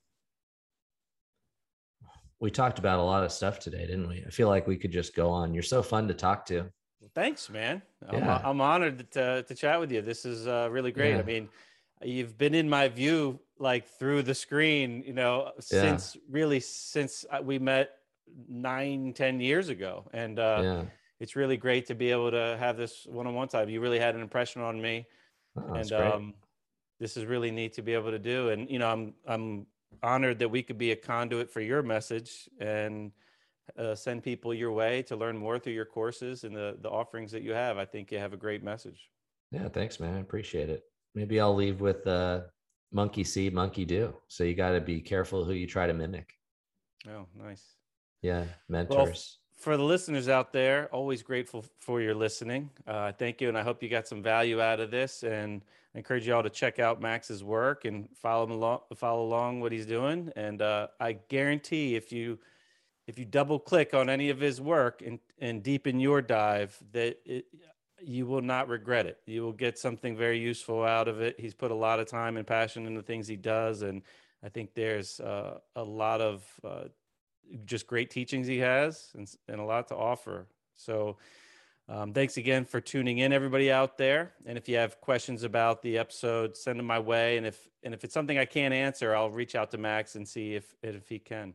We talked about a lot of stuff today, didn't we? I feel like we could just go on. You're so fun to talk to. Thanks, man. I'm, Yeah. I'm honored to, to chat with you. This is uh, really great. Yeah. I mean, you've been in my view, like through the screen, you know, since really since I- we met nine, ten years ago. And uh, Yeah. it's really great to be able to have this one-on-one time. You really had an impression on me. Oh, that's and great. um, this is really neat to be able to do. And, you know, I'm, I'm honored that we could be a conduit for your message and uh, send people your way to learn more through your courses and the, the offerings that you have. I think you have a great message. Yeah, thanks, man. I appreciate it. Maybe I'll leave with uh, monkey see, monkey do. So you got to be careful who you try to mimic. Oh, nice. Yeah, Well, mentors. for the listeners out there, always grateful for your listening. Uh, thank you. And I hope you got some value out of this, and I encourage you all to check out Max's work and follow him along, follow along what he's doing. And uh, I guarantee if you, if you double click on any of his work and, and deepen your dive, that it, you will not regret it. You will get something very useful out of it. He's put a lot of time and passion into the things he does. And I think there's uh, a lot of uh, just great teachings he has, and, and a lot to offer. So um, thanks again for tuning in, everybody out there. And if you have questions about the episode, send them my way. And if, and if it's something I can't answer, I'll reach out to Max and see if, if he can.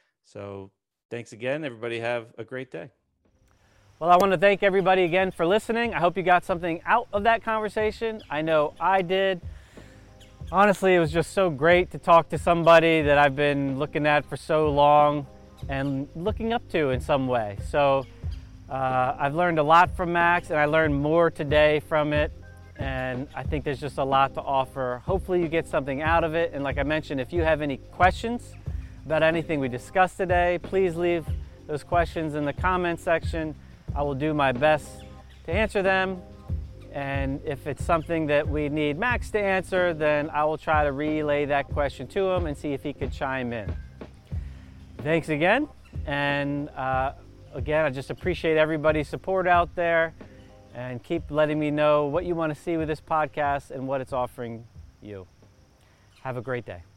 So thanks again, everybody. Have a great day. Well, I want to thank everybody again for listening. I hope you got something out of that conversation. I know I did. Honestly, it was just so great to talk to somebody that I've been looking at for so long and looking up to in some way. So uh, I've learned a lot from Max, and I learned more today from it. And I think there's just a lot to offer. Hopefully you get something out of it. And like I mentioned, if you have any questions about anything we discussed today, please leave those questions in the comment section. I will do my best to answer them. And if it's something that we need Max to answer, then I will try to relay that question to him and see if he could chime in. Thanks again. And uh, again, I just appreciate everybody's support out there, and keep letting me know what you want to see with this podcast and what it's offering you. Have a great day.